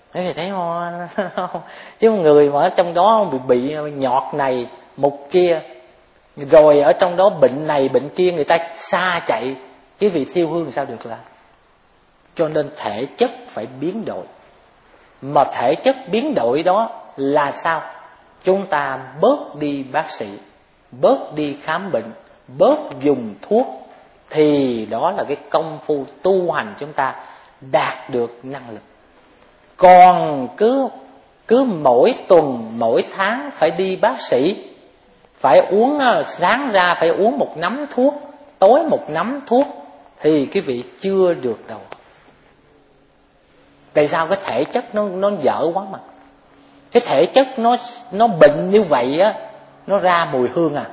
Thế thì thấy không? Chứ một người mà ở trong đó bị nhọt này mục kia, rồi ở trong đó bệnh này bệnh kia, người ta xa chạy, cái vị thiêu hương sao được là. Cho nên thể chất phải biến đổi. Mà thể chất biến đổi đó là sao? Chúng ta bớt đi bác sĩ, bớt đi khám bệnh, bớt dùng thuốc, thì đó là cái công phu tu hành chúng ta đạt được năng lực. Còn cứ mỗi tuần mỗi tháng phải đi bác sĩ, phải uống, sáng ra phải uống một nắm thuốc, tối một nắm thuốc, thì cái vị chưa được đâu. Tại sao? Cái thể chất nó dở quá mà. Cái thể chất nó bệnh như vậy á, nó ra mùi hương à,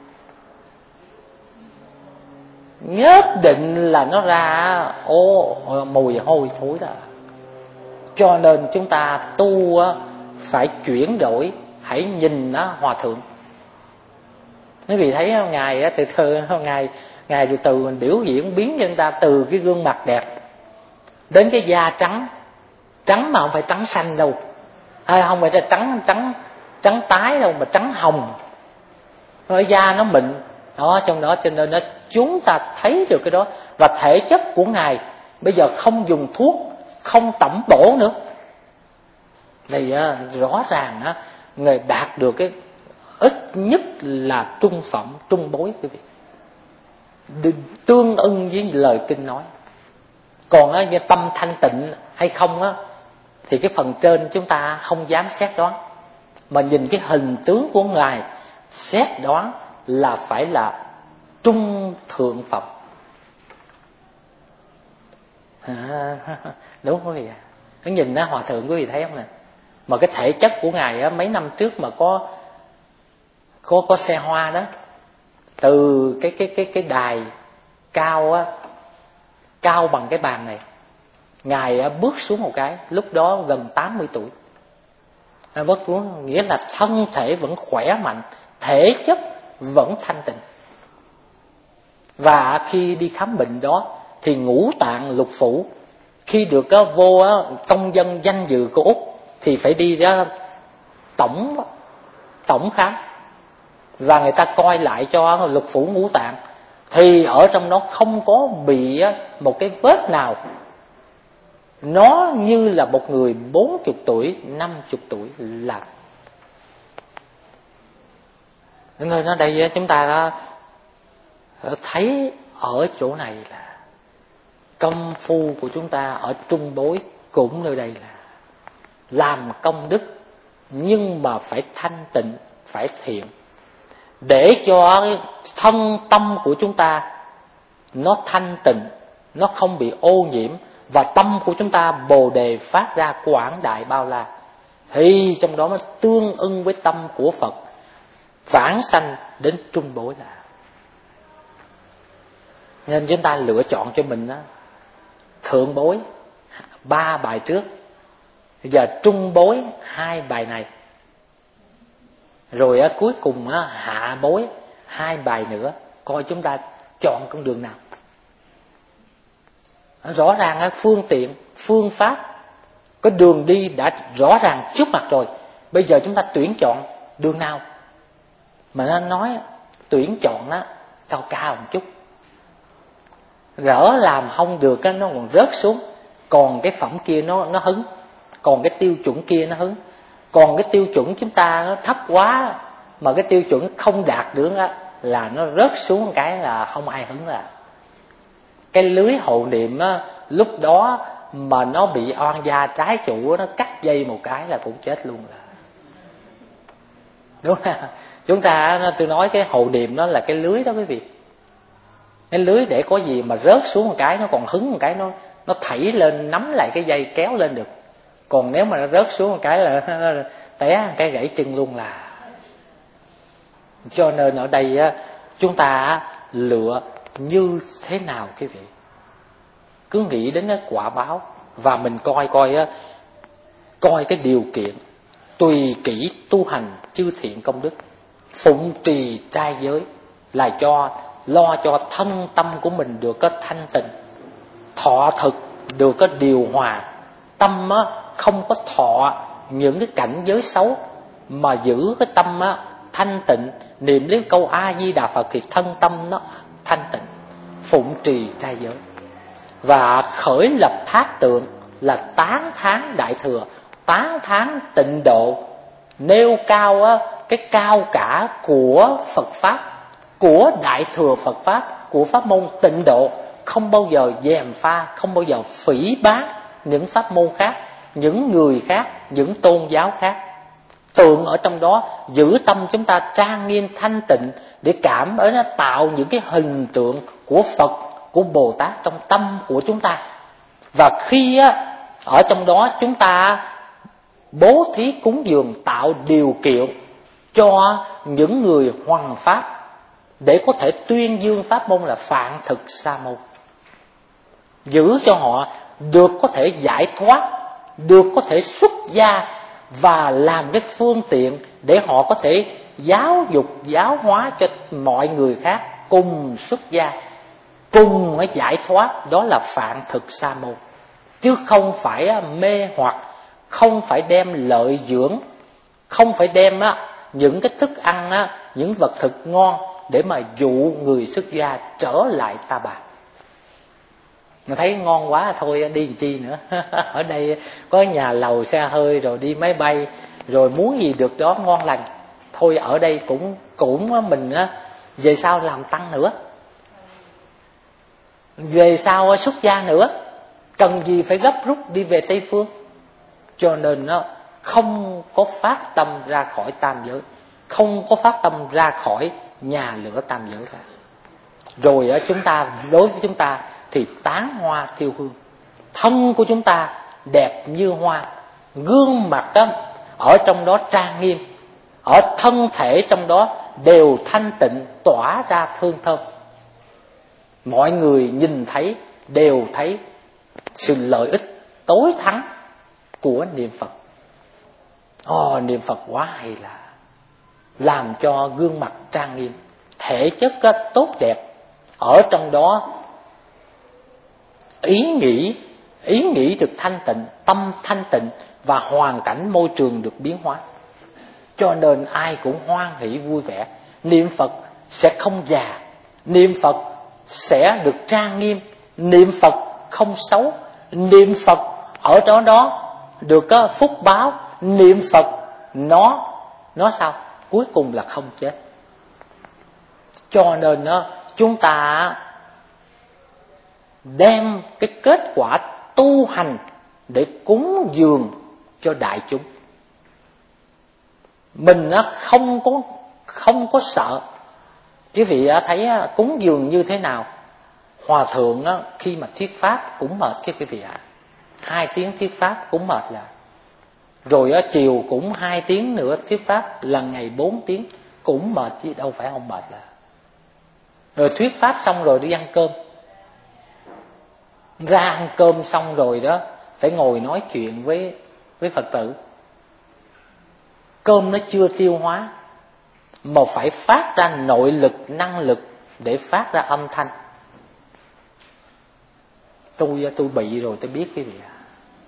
nhất định là nó ra mùi hôi thối đó. Cho nên chúng ta tu á, phải chuyển đổi. Hãy nhìn á, hòa thượng. Quý vị thấy không? Ngài á, Ngài từ từ mình biểu diễn biến cho chúng ta, từ cái gương mặt đẹp đến cái da trắng. Trắng mà không phải trắng xanh đâu, không phải là trắng tái đâu, mà trắng hồng. Rồi da nó mịn đó, trong đó. Cho nên đó, chúng ta thấy được cái đó. Và thể chất của Ngài bây giờ không dùng thuốc, không tẩm bổ nữa, thì rõ ràng Ngài đạt được cái ít nhất là trung phẩm, trung bối, quý vị, tương ưng với lời kinh nói. Còn tâm thanh tịnh hay không á, thì cái phần trên chúng ta không dám xét đoán, mà nhìn cái hình tướng của Ngài xét đoán là phải là trung thượng phẩm. Đúng không quý vị? Nó nhìn hòa thượng, quý vị thấy không nè? Mà cái thể chất của Ngài mấy năm trước mà có xe hoa đó, từ cái đài cao á, cao bằng cái bàn này, Ngài bước xuống một cái, lúc đó gần 80 tuổi. Bước xuống nghĩa là thân thể vẫn khỏe mạnh, thể chất vẫn thanh tịnh. Và khi đi khám bệnh đó thì ngũ tạng lục phủ, khi được vô công dân danh dự của Úc thì phải đi ra tổng khám, và người ta coi lại cho lục phủ ngũ tạng, thì ở trong đó không có bị một cái vết nào. Nó như là một người 40 tuổi, 50 tuổi làm. Nên ở đây chúng ta thấy ở chỗ này là công phu của chúng ta ở trung bối cũng nơi đây là làm công đức, nhưng mà phải thanh tịnh, phải thiện, để cho thân tâm của chúng ta nó thanh tịnh, nó không bị ô nhiễm, và tâm của chúng ta bồ đề phát ra quảng đại bao la, thì trong đó nó tương ưng với tâm của Phật, vãng sanh đến trung bối là. Nên chúng ta lựa chọn cho mình thượng bối 3 bài trước, bây giờ trung bối 2 bài này, rồi cuối cùng hạ bối 2 bài nữa, coi chúng ta chọn con đường nào. Rõ ràng phương tiện, phương pháp, cái đường đi đã rõ ràng trước mặt rồi. Bây giờ chúng ta tuyển chọn đường nào. Mà nó nói tuyển chọn cao cao một chút, rỡ làm không được nó còn rớt xuống. Còn cái phẩm kia nó hứng, còn cái tiêu chuẩn kia nó hứng. Còn cái tiêu chuẩn chúng ta nó thấp quá, mà cái tiêu chuẩn không đạt được là nó rớt xuống một cái là không ai hứng. Là cái lưới hộ niệm lúc đó mà nó bị oan gia trái chủ, nó cắt dây một cái là cũng chết luôn. Là đúng không? Chúng ta, tôi nói cái hộ niệm nó là cái lưới đó quý vị. Cái lưới để có gì mà rớt xuống một cái, nó còn hứng một cái, nó thảy lên, nắm lại cái dây kéo lên được. Còn nếu mà nó rớt xuống một cái là té cái gãy chân luôn. Là cho nên ở đây chúng ta lựa như thế nào quý vị? Cứ nghĩ đến cái quả báo, và mình coi cái điều kiện, tùy kỹ tu hành chư thiện công đức, phụng trì trai giới, là lo cho thân tâm của mình được có thanh tịnh, thọ thực được có điều hòa, tâm không có thọ những cái cảnh giới xấu, mà giữ cái tâm thanh tịnh, niệm đến câu A Di Đà Phật thì thân tâm nó thanh tịnh, phụng trì trai giới. Và khởi lập thác tượng là tán thán Đại Thừa, tán thán tịnh độ, nêu cao cái cao cả của Phật Pháp, của Đại Thừa Phật Pháp, của pháp môn tịnh độ, không bao giờ gièm pha, không bao giờ phỉ báng những pháp môn khác, những người khác, những tôn giáo khác. Tượng ở trong đó giữ tâm chúng ta trang nghiêm thanh tịnh, để cảm ở nó tạo những cái hình tượng của Phật, của Bồ Tát trong tâm của chúng ta. Và khi ở trong đó chúng ta bố thí cúng dường, tạo điều kiện cho những người hoằng pháp để có thể tuyên dương pháp môn là Phạn Thực Sa Môn, giữ cho họ được có thể giải thoát, được có thể xuất gia, và làm cái phương tiện để họ có thể giáo dục, giáo hóa cho mọi người khác cùng xuất gia, cùng giải thoát. Đó là Phạn Thực Sa Môn, chứ không phải mê hoặc, không phải đem lợi dưỡng, không phải đem những cái thức ăn, những vật thực ngon để mà dụ người xuất gia trở lại ta bà. Mà thấy ngon quá thôi đi làm chi nữa. Ở đây có nhà lầu xe hơi, rồi đi máy bay, rồi muốn gì được đó ngon lành. Thôi ở đây cũng mình về sau làm tăng nữa, về sau xuất gia nữa, cần gì phải gấp rút đi về Tây Phương. Cho nên không có phát tâm ra khỏi tam giới, không có phát tâm ra khỏi nhà lửa tam giới ra. Rồi chúng ta, đối với chúng ta thì tán hoa thiêu hương, thân của chúng ta đẹp như hoa, gương mặt ở trong đó trang nghiêm, ở thân thể trong đó đều thanh tịnh, tỏa ra hương thơm. Mọi người nhìn thấy đều thấy sự lợi ích tối thắng của niệm Phật. Niệm Phật quá hay là làm cho gương mặt trang nghiêm, thể chất tốt đẹp, ở trong đó ý nghĩ được thanh tịnh, tâm thanh tịnh, và hoàn cảnh môi trường được biến hóa. Cho nên ai cũng hoan hỷ vui vẻ. Niệm Phật sẽ không già, niệm Phật sẽ được trang nghiêm, niệm Phật không xấu, niệm Phật ở đó được phúc báo, niệm Phật nó sao? Cuối cùng là không chết. Cho nên chúng ta đem cái kết quả tu hành để cúng dường cho đại chúng. Mình không có sợ. Quý vị thấy cúng dường như thế nào? Hòa thượng khi mà thuyết pháp cũng mệt chứ quý vị ạ. 2 tiếng thuyết pháp cũng mệt là. Rồi chiều cũng 2 tiếng nữa thuyết pháp, lần ngày 4 tiếng cũng mệt chứ đâu phải không mệt là. Rồi thuyết pháp xong rồi đi ăn cơm. Ra ăn cơm xong rồi đó phải ngồi nói chuyện với Phật tử. Cơm nó chưa tiêu hóa mà phải phát ra nội lực, năng lực để phát ra âm thanh. Tôi bị rồi, tôi biết cái gì à.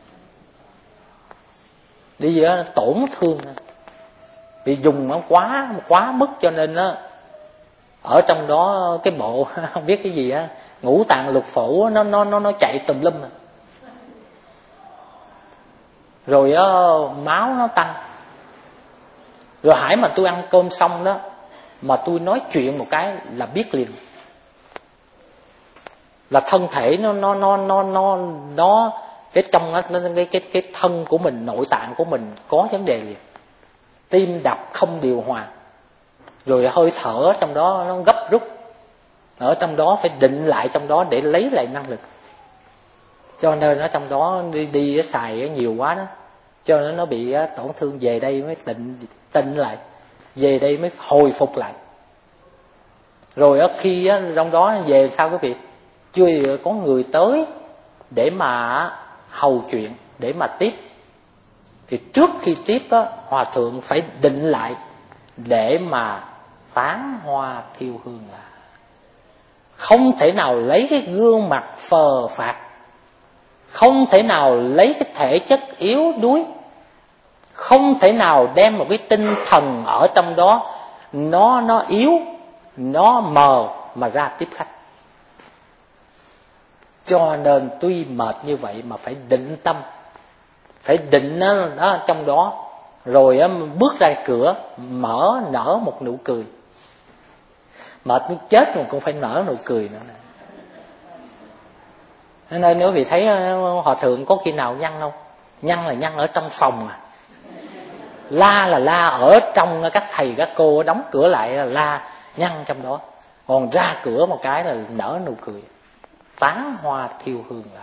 Đi đó tổn thương, bị dùng nó quá mức, cho nên ở trong đó cái bộ không biết cái gì á, ngũ tạng lục phủ nó chạy tùm lum. Rồi máu nó tăng. Rồi hãy mà tôi ăn cơm xong đó mà tôi nói chuyện một cái là biết liền, là thân thể nó cái trong cái thân của mình, nội tạng của mình có vấn đề liền. Tim đập không điều hòa, rồi hơi thở trong đó nó gấp rút, ở trong đó phải định lại trong đó để lấy lại năng lực. Cho nên ở trong đó đi xài nhiều quá đó, cho nên nó bị tổn thương. Về đây mới tịnh lại, về đây mới hồi phục lại. Rồi khi trong đó về sau cái việc chưa có người tới để mà hầu chuyện, để mà tiếp, thì trước khi tiếp hòa thượng phải định lại để mà tán hoa thiêu hương là không thể nào lấy cái gương mặt phờ phạc không thể nào lấy cái thể chất yếu đuối, không thể nào đem một cái tinh thần ở trong đó nó yếu, nó mờ mà ra tiếp khách. Cho nên tuy mệt như vậy mà phải định tâm, phải định nó trong đó, rồi bước ra cửa mở nở một nụ cười. Mệt muốn chết mà cũng phải nở nụ cười nữa. Nên nếu quý vị thấy hòa thượng có khi nào nhăn không? Nhăn là nhăn ở trong phòng à. La là la ở trong, các thầy các cô đóng cửa lại là la nhăn trong đó. Còn ra cửa một cái là nở nụ cười, tán hoa thiêu hương là.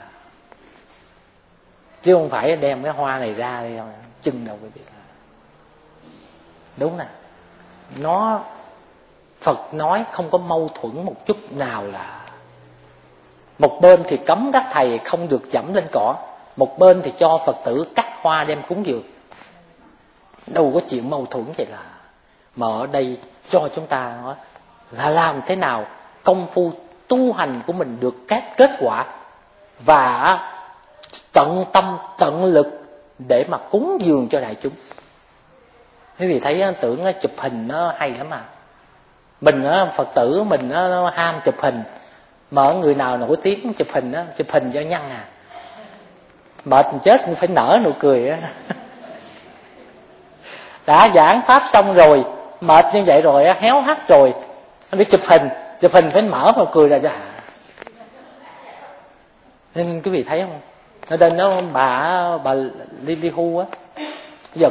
Chứ không phải đem cái hoa này ra đi chừng đâu quý vị. Đúng nè. Nó Phật nói không có mâu thuẫn một chút nào là. Một bên thì cấm các thầy không được dẫm lên cỏ, một bên thì cho Phật tử cắt hoa đem cúng dường. Đâu có chuyện mâu thuẫn vậy là. Mà ở đây cho chúng ta nói là làm thế nào công phu tu hành của mình được các kết quả, và tận tâm tận lực để mà cúng dường cho đại chúng. Quý vị thấy tưởng chụp hình nó hay lắm mà. Mình Phật tử mình nó ham chụp hình, mà người nào nổi tiếng chụp hình cho nhăn à. Mệt chết cũng phải nở nụ cười á. Đã giảng pháp xong rồi, mệt như vậy rồi, héo hắt rồi, phải chụp hình phải mở nụ cười ra ra. Nên quý vị thấy không? Ở đây nó bà Lily Hu á, giờ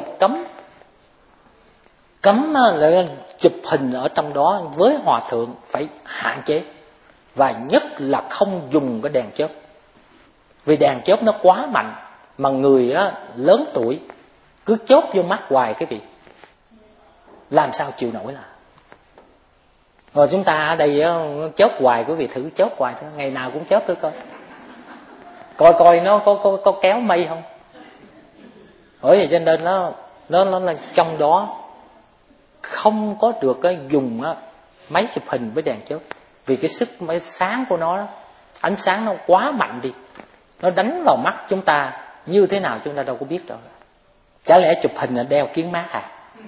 cấm là chụp hình ở trong đó với hòa thượng phải hạn chế, và nhất là không dùng cái đèn chớp, vì đèn chớp nó quá mạnh, mà người lớn tuổi cứ chốt vô mắt hoài cái vị, làm sao chịu nổi là. Rồi chúng ta ở đây chớp hoài, quý vị thử chớp hoài thôi, ngày nào cũng chớp thử coi nó có kéo mây không. Bởi vậy cho nên nó là trong đó không có được dùng máy chụp hình với đèn chớp, vì cái sức máy sáng của nó, ánh sáng nó quá mạnh đi, nó đánh vào mắt chúng ta như thế nào chúng ta đâu có biết đâu. Chả lẽ chụp hình là đeo kiến mát à?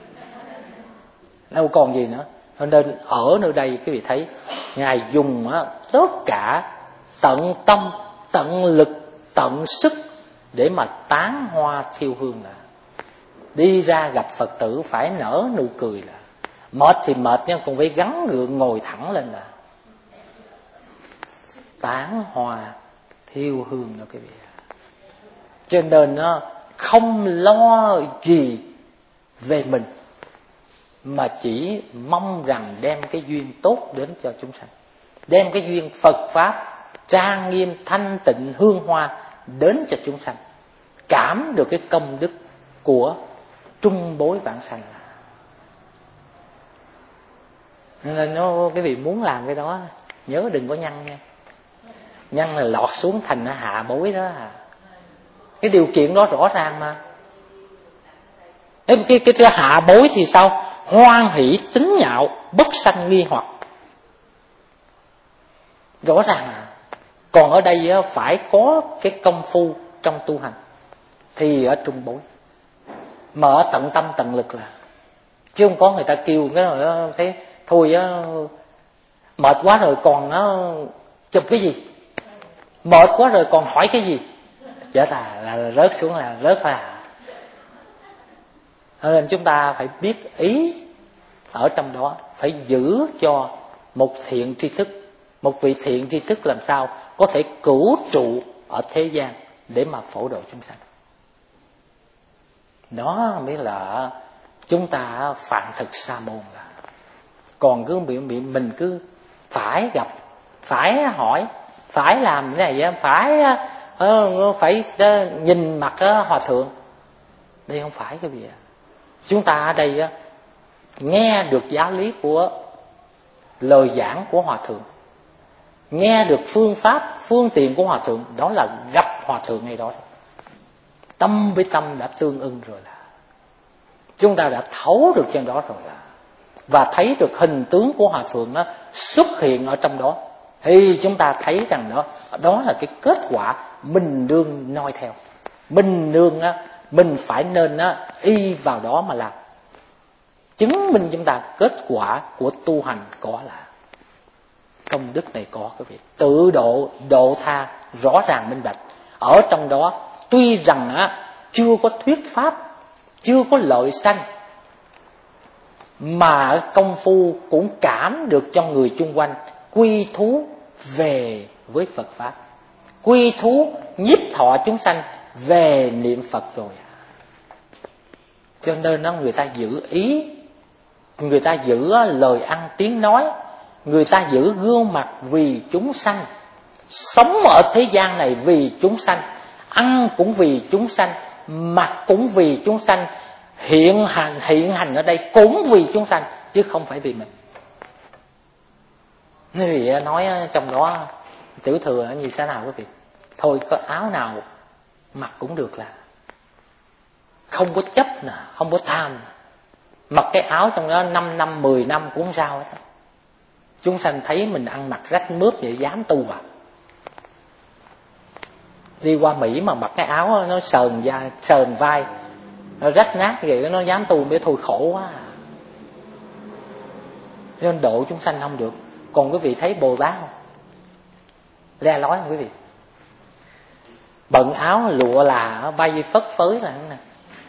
Đâu còn gì nữa. Nên ở nơi đây quý vị thấy Ngài dùng tất cả tận tâm, tận lực, tận sức để mà tán hoa thiêu hương là. Đi ra gặp Phật tử phải nở nụ cười là. Mệt thì mệt nhưng còn phải gắng gượng ngồi thẳng lên là. Tán hoa thiêu hương đó quý vị. Cho nên nó không lo gì về mình, mà chỉ mong rằng đem cái duyên tốt đến cho chúng sanh, đem cái duyên Phật Pháp trang nghiêm thanh tịnh hương hoa đến cho chúng sanh, cảm được cái công đức của trung bối vãng sanh. Nên cái vị muốn làm cái đó nhớ đừng có nhăn nha. Nhăn là lọt xuống thành hạ bối đó à. Cái điều kiện đó rõ ràng mà. Cái hạ bối thì sao? Hoan hỷ tính nhạo, bất sanh nghi hoặc. Rõ ràng à. Còn ở đây phải có cái công phu trong tu hành thì ở trung bối, mà ở tận tâm tận lực là. Chứ không có người ta kêu cái rồi thấy thôi mệt quá rồi còn chụp cái gì, mệt quá rồi còn hỏi cái gì, chết là rớt xuống là rớt à. Nên chúng ta phải biết ý ở trong đó, phải giữ cho một thiện tri thức, một vị thiện tri thức làm sao có thể cửu trụ ở thế gian để mà phổ độ chúng sanh. Đó mới là chúng ta phạn thực sa môn là. Còn cứ bị mình cứ phải gặp, phải hỏi, phải làm cái này, phải nhìn mặt hòa thượng. Đây không phải cái gì. Chúng ta ở đây nghe được giáo lý của lời giảng của hòa thượng, nghe được phương pháp, phương tiện của hòa thượng, đó là gặp hòa thượng ngay đó. Tâm với tâm đã tương ưng rồi là. Chúng ta đã thấu được trên đó rồi là. Và thấy được hình tướng của hòa thượng xuất hiện ở trong đó. thì chúng ta thấy rằng đó là cái kết quả mình đương noi theo. Mình phải nên y vào đó mà làm. Chứng minh chúng ta kết quả của tu hành có là công đức này có cái việc tự độ tha rõ ràng minh bạch. Ở trong đó tuy rằng chưa có thuyết pháp, chưa có lợi sanh, mà công phu cũng cảm được cho người chung quanh quy thú về với Phật Pháp, quy thú nhiếp thọ chúng sanh về niệm Phật rồi. Cho nên người ta giữ ý, người ta giữ lời ăn tiếng nói, người ta giữ gương mặt vì chúng sanh, sống ở thế gian này vì chúng sanh, ăn cũng vì chúng sanh, mặc cũng vì chúng sanh, hiện hành ở đây cũng vì chúng sanh, chứ không phải vì mình. Quý vị nói trong đó tiểu thừa như thế nào quý vị? Thôi có áo nào mặc cũng được, là không có chấp nè, không có tham nè. Mặc cái áo trong đó 5 năm 10 năm cũng không sao hết. Chúng sanh thấy mình ăn mặc rách mướp vậy dám tu à? Đi qua Mỹ mà mặc cái áo nó sờn vai, nó rách nát vậy nó dám tu, biết thôi khổ quá. Cho nên độ chúng sanh không được. Còn quý vị thấy Bồ Tát không? Le lói không quý vị? Bận áo lụa là bay phất phới là nè.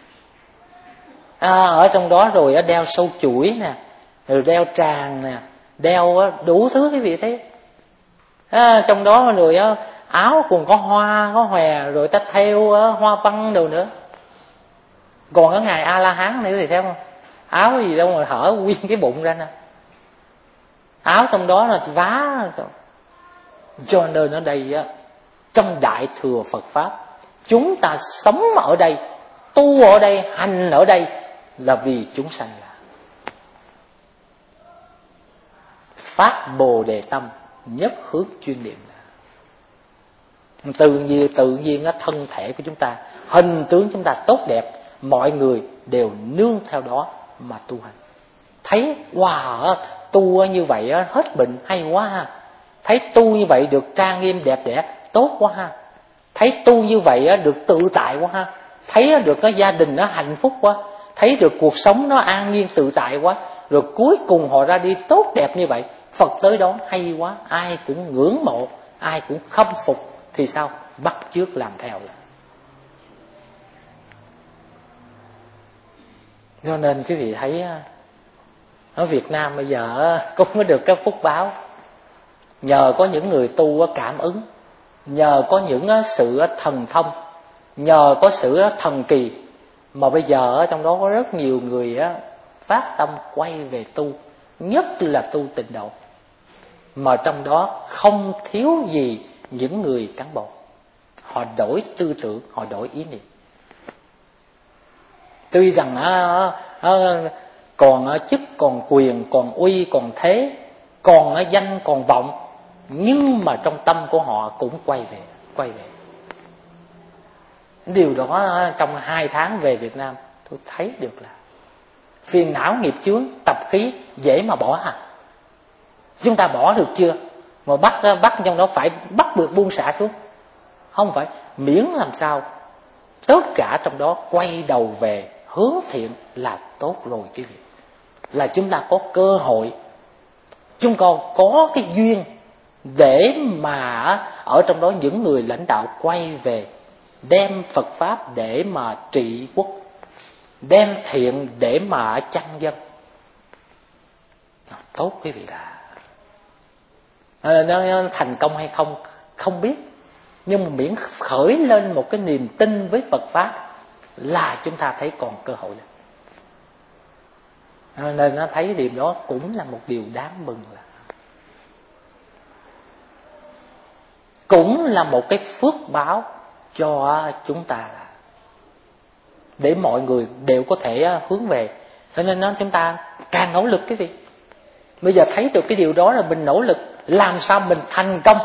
Ở trong đó rồi đeo sâu chuỗi nè, rồi đeo tràng nè, đeo đủ thứ quý vị thấy. Trong đó rồi áo còn có hoa có hòe, rồi ta thêu hoa văn đồ nữa. Còn ở ngày A La Hán này thì thấy không? Áo gì đâu mà hở nguyên cái bụng ra nè. Áo trong đó là vá. Cho nên ở đây trong Đại Thừa Phật Pháp, chúng ta sống ở đây, tu ở đây, hành ở đây là vì chúng sanh là phát Bồ Đề tâm, nhất hướng chuyên niệm. Tự nhiên thân thể của chúng ta, hình tướng chúng ta tốt đẹp, mọi người đều nương theo đó mà tu hành. Thấy wow, tu như vậy hết bệnh hay quá ha. Thấy tu như vậy được trang nghiêm đẹp đẽ tốt quá ha. Thấy tu như vậy được tự tại quá ha. Thấy được gia đình nó hạnh phúc quá, thấy được cuộc sống nó an nhiên tự tại quá, rồi cuối cùng họ ra đi tốt đẹp như vậy. Phật tới đó hay quá, ai cũng ngưỡng mộ, ai cũng khâm phục, thì sao? Bắt chước làm theo là. Cho nên quý vị thấy ở Việt Nam bây giờ cũng có được cái phúc báo, nhờ có những người tu cảm ứng, nhờ có những sự thần thông, nhờ có sự thần kỳ, mà bây giờ ở trong đó có rất nhiều người phát tâm quay về tu, nhất là tu tịnh độ, mà trong đó không thiếu gì những người cán bộ. Họ đổi tư tưởng, họ đổi ý niệm. Tuy rằng còn chức, còn quyền, còn uy, còn thế, còn danh, còn vọng, nhưng mà trong tâm của họ cũng quay về. Điều đó trong 2 tháng về Việt Nam tôi thấy được là phiền não nghiệp chướng, tập khí dễ mà bỏ hả? Chúng ta bỏ được chưa? Mà bắt trong đó phải bắt được buông xả xuống. Không phải, miễn làm sao tất cả trong đó quay đầu về hướng thiện là tốt rồi quý vị. Là chúng ta có cơ hội, chúng con có cái duyên để mà ở trong đó những người lãnh đạo quay về, đem Phật Pháp để mà trị quốc, đem thiện để mà chăn dân. Tốt quý vị là nó thành công hay không biết, nhưng mà miễn khởi lên một cái niềm tin với Phật Pháp là chúng ta thấy còn cơ hội. Nên nó thấy điều đó cũng là một điều đáng mừng, là cũng là một cái phước báo cho chúng ta, là để mọi người đều có thể hướng về. Cho nên chúng ta càng nỗ lực quý vị. Bây giờ thấy được cái điều đó là mình nỗ lực làm sao mình thành công.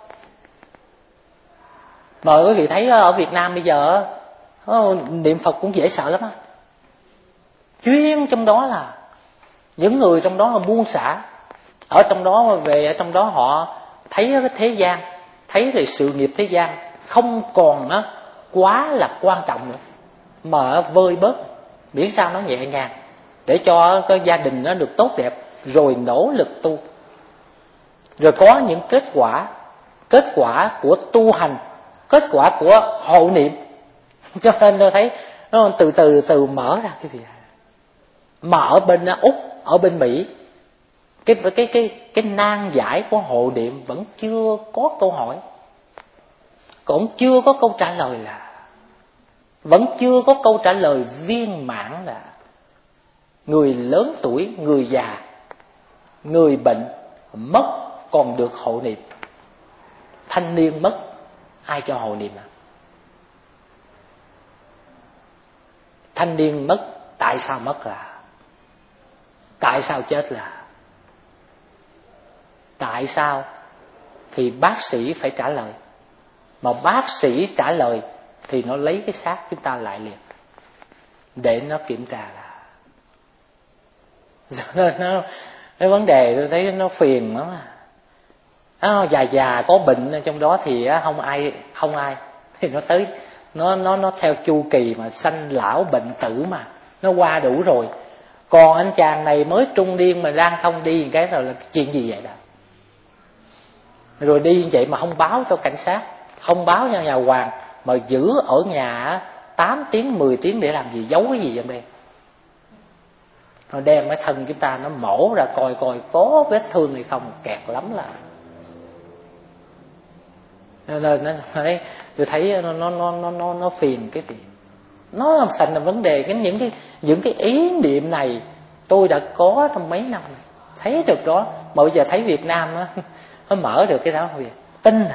Mà quý vị thấy ở Việt Nam bây giờ niệm Phật cũng dễ sợ lắm á. Chuyên trong đó là những người trong đó là buông xả, ở trong đó về, ở trong đó họ thấy cái thế gian, thấy về sự nghiệp thế gian không còn quá là quan trọng nữa, mà vơi bớt, miễn sao nó nhẹ nhàng để cho cái gia đình nó được tốt đẹp, rồi nỗ lực tu, rồi có những kết quả của tu hành, kết quả của hộ niệm. Cho nên tôi thấy nó từ mở ra cái việc. Mà ở bên Úc, ở bên Mỹ, cái nan giải của hộ niệm vẫn chưa có câu hỏi, cũng chưa có câu trả lời, vẫn chưa có câu trả lời viên mãn là người lớn tuổi, người già, người bệnh mất còn được hộ niệm, thanh niên mất ai cho hộ niệm à? Thanh niên mất tại sao mất tại sao chết tại sao? Thì bác sĩ phải trả lời, mà bác sĩ trả lời thì nó lấy cái xác chúng ta lại liền để nó kiểm tra nên cái vấn đề tôi thấy nó phiền lắm già có bệnh trong đó thì không ai thì nó tới nó theo chu kỳ mà sanh lão bệnh tử, mà nó qua đủ rồi. Còn anh chàng này mới trung niên mà đang không đi cái rồi là chuyện gì vậy đó, rồi đi vậy mà không báo cho cảnh sát, không báo cho nhà hoàng, mà giữ ở nhà 8 tiếng 10 tiếng để làm gì, giấu cái gì trong đây, rồi đem cái thân chúng ta nó mổ ra coi có vết thương hay không, kẹt lắm nên tôi thấy nó phiền cái gì, nó làm thành là vấn đề. Những cái ý niệm này tôi đã có trong mấy năm thấy được đó, mà bây giờ thấy Việt Nam nó mở được cái đó việc tin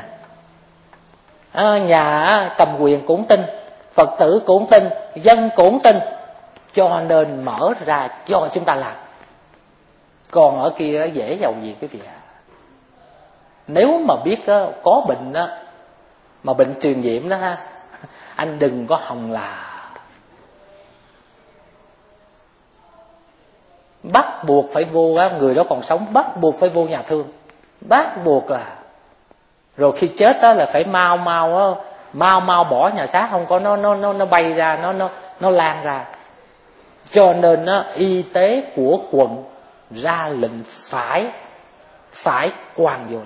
nhà cầm quyền cũng tin, Phật tử cũng tin, dân cũng tin, cho nên mở ra cho chúng ta làm. Còn ở kia dễ giàu gì cái việc nếu mà biết có bệnh đó, mà bệnh truyền nhiễm đó anh đừng có hòng bắt buộc phải vô người đó còn sống bắt buộc phải vô nhà thương, bắt buộc rồi khi chết đó là phải mau bỏ nhà xác, không có nó bay ra, nó lan ra. Cho nên y tế của quận ra lệnh phải quàng vô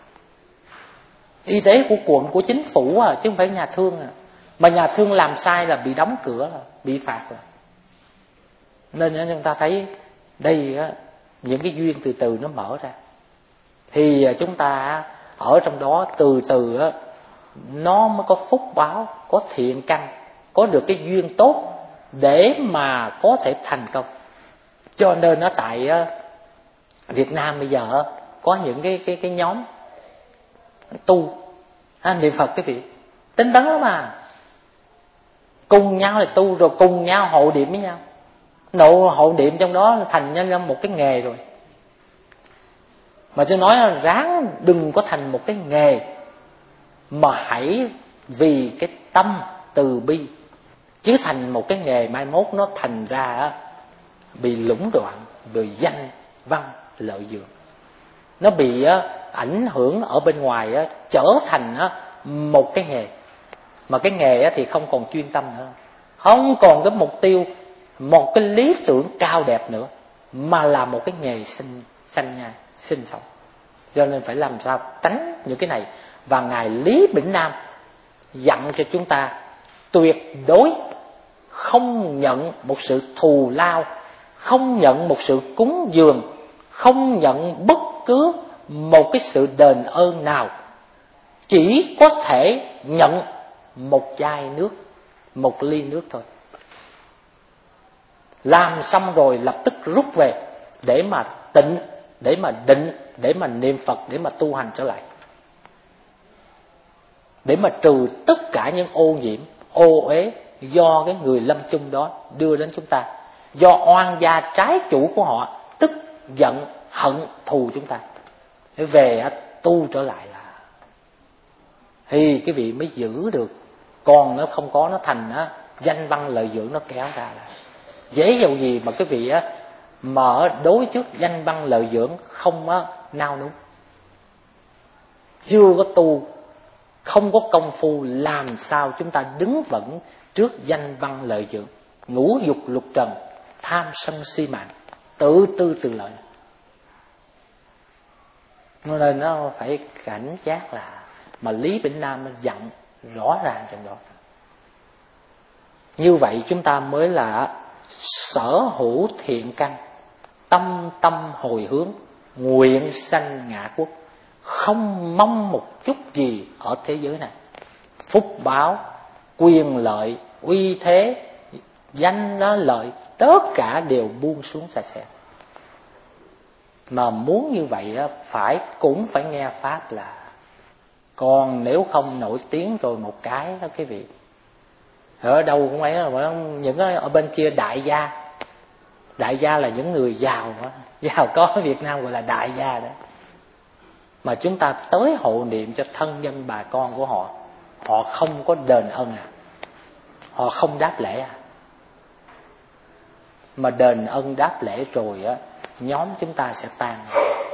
y tế của quận, của chính phủ chứ không phải nhà thương mà nhà thương làm sai là bị đóng cửa, bị phạt Nên chúng ta thấy đây những cái duyên từ từ nó mở ra, thì chúng ta ở trong đó từ từ nó mới có phúc báo, có thiện căn, có được cái duyên tốt để mà có thể thành công. Cho nên tại Việt Nam bây giờ có những cái nhóm tu niệm Phật, cái vị tinh tấn lắm mà, cùng nhau là tu, rồi cùng nhau hộ niệm với nhau. Hộ niệm trong đó thành ra một cái nghề rồi. Mà tôi nói là ráng đừng có thành một cái nghề, mà hãy vì cái tâm từ bi, chứ thành một cái nghề mai mốt nó thành ra bị lũng đoạn, rồi danh văn lợi dưỡng, nó bị ảnh hưởng ở bên ngoài trở thành một cái nghề, mà cái nghề thì không còn chuyên tâm nữa, không còn cái mục tiêu, một cái lý tưởng cao đẹp nữa, mà là một cái nghề sinh sống. Cho nên phải làm sao tránh những cái này. Và Ngài Lý Bỉnh Nam dặn cho chúng ta tuyệt đối không nhận một sự thù lao, không nhận một sự cúng dường, không nhận bất cứ một cái sự đền ơn nào, chỉ có thể nhận một chai nước, một ly nước thôi. Làm xong rồi lập tức rút về để mà tịnh, để mà định, để mà niệm Phật, để mà tu hành trở lại, để mà trừ tất cả những ô nhiễm, ô uế do cái người lâm chung đó đưa đến chúng ta, do oan gia trái chủ của họ tức giận hận thù chúng ta, để về tu trở lại thì cái vị mới giữ được. Còn nó không có, nó thành danh văn lợi dưỡng, nó kéo ra dễ dầu gì mà cái vị mở đối trước danh văn lợi dưỡng không nao núng. chưa có tu, không có công phu, làm sao chúng ta đứng vững trước danh văn lợi dưỡng, ngũ dục lục trần, tham sân si mạng, tự tư tự lợi. Nên nó phải cảnh giác là, mà Lý Bỉnh Nam dặn rõ ràng trong đó. Như vậy chúng ta mới là sở hữu thiện căn, tâm tâm hồi hướng, nguyện sanh ngạ quốc, không mong một chút gì ở thế giới này. Phúc báo, quyền lợi, uy thế, danh nó lợi, tất cả đều buông xuống sạch sẽ. Mà muốn như vậy cũng phải nghe pháp là. Còn nếu không nổi tiếng rồi một cái đó quý vị, ở đâu cũng ấy, những ở bên kia đại gia. Đại gia là những người giàu đó, giàu có ở Việt Nam gọi là đại gia đó. Mà chúng ta tới hộ niệm cho thân nhân bà con của họ, họ không có đền ân họ không đáp lễ Mà đền ân đáp lễ rồi nhóm chúng ta sẽ tan.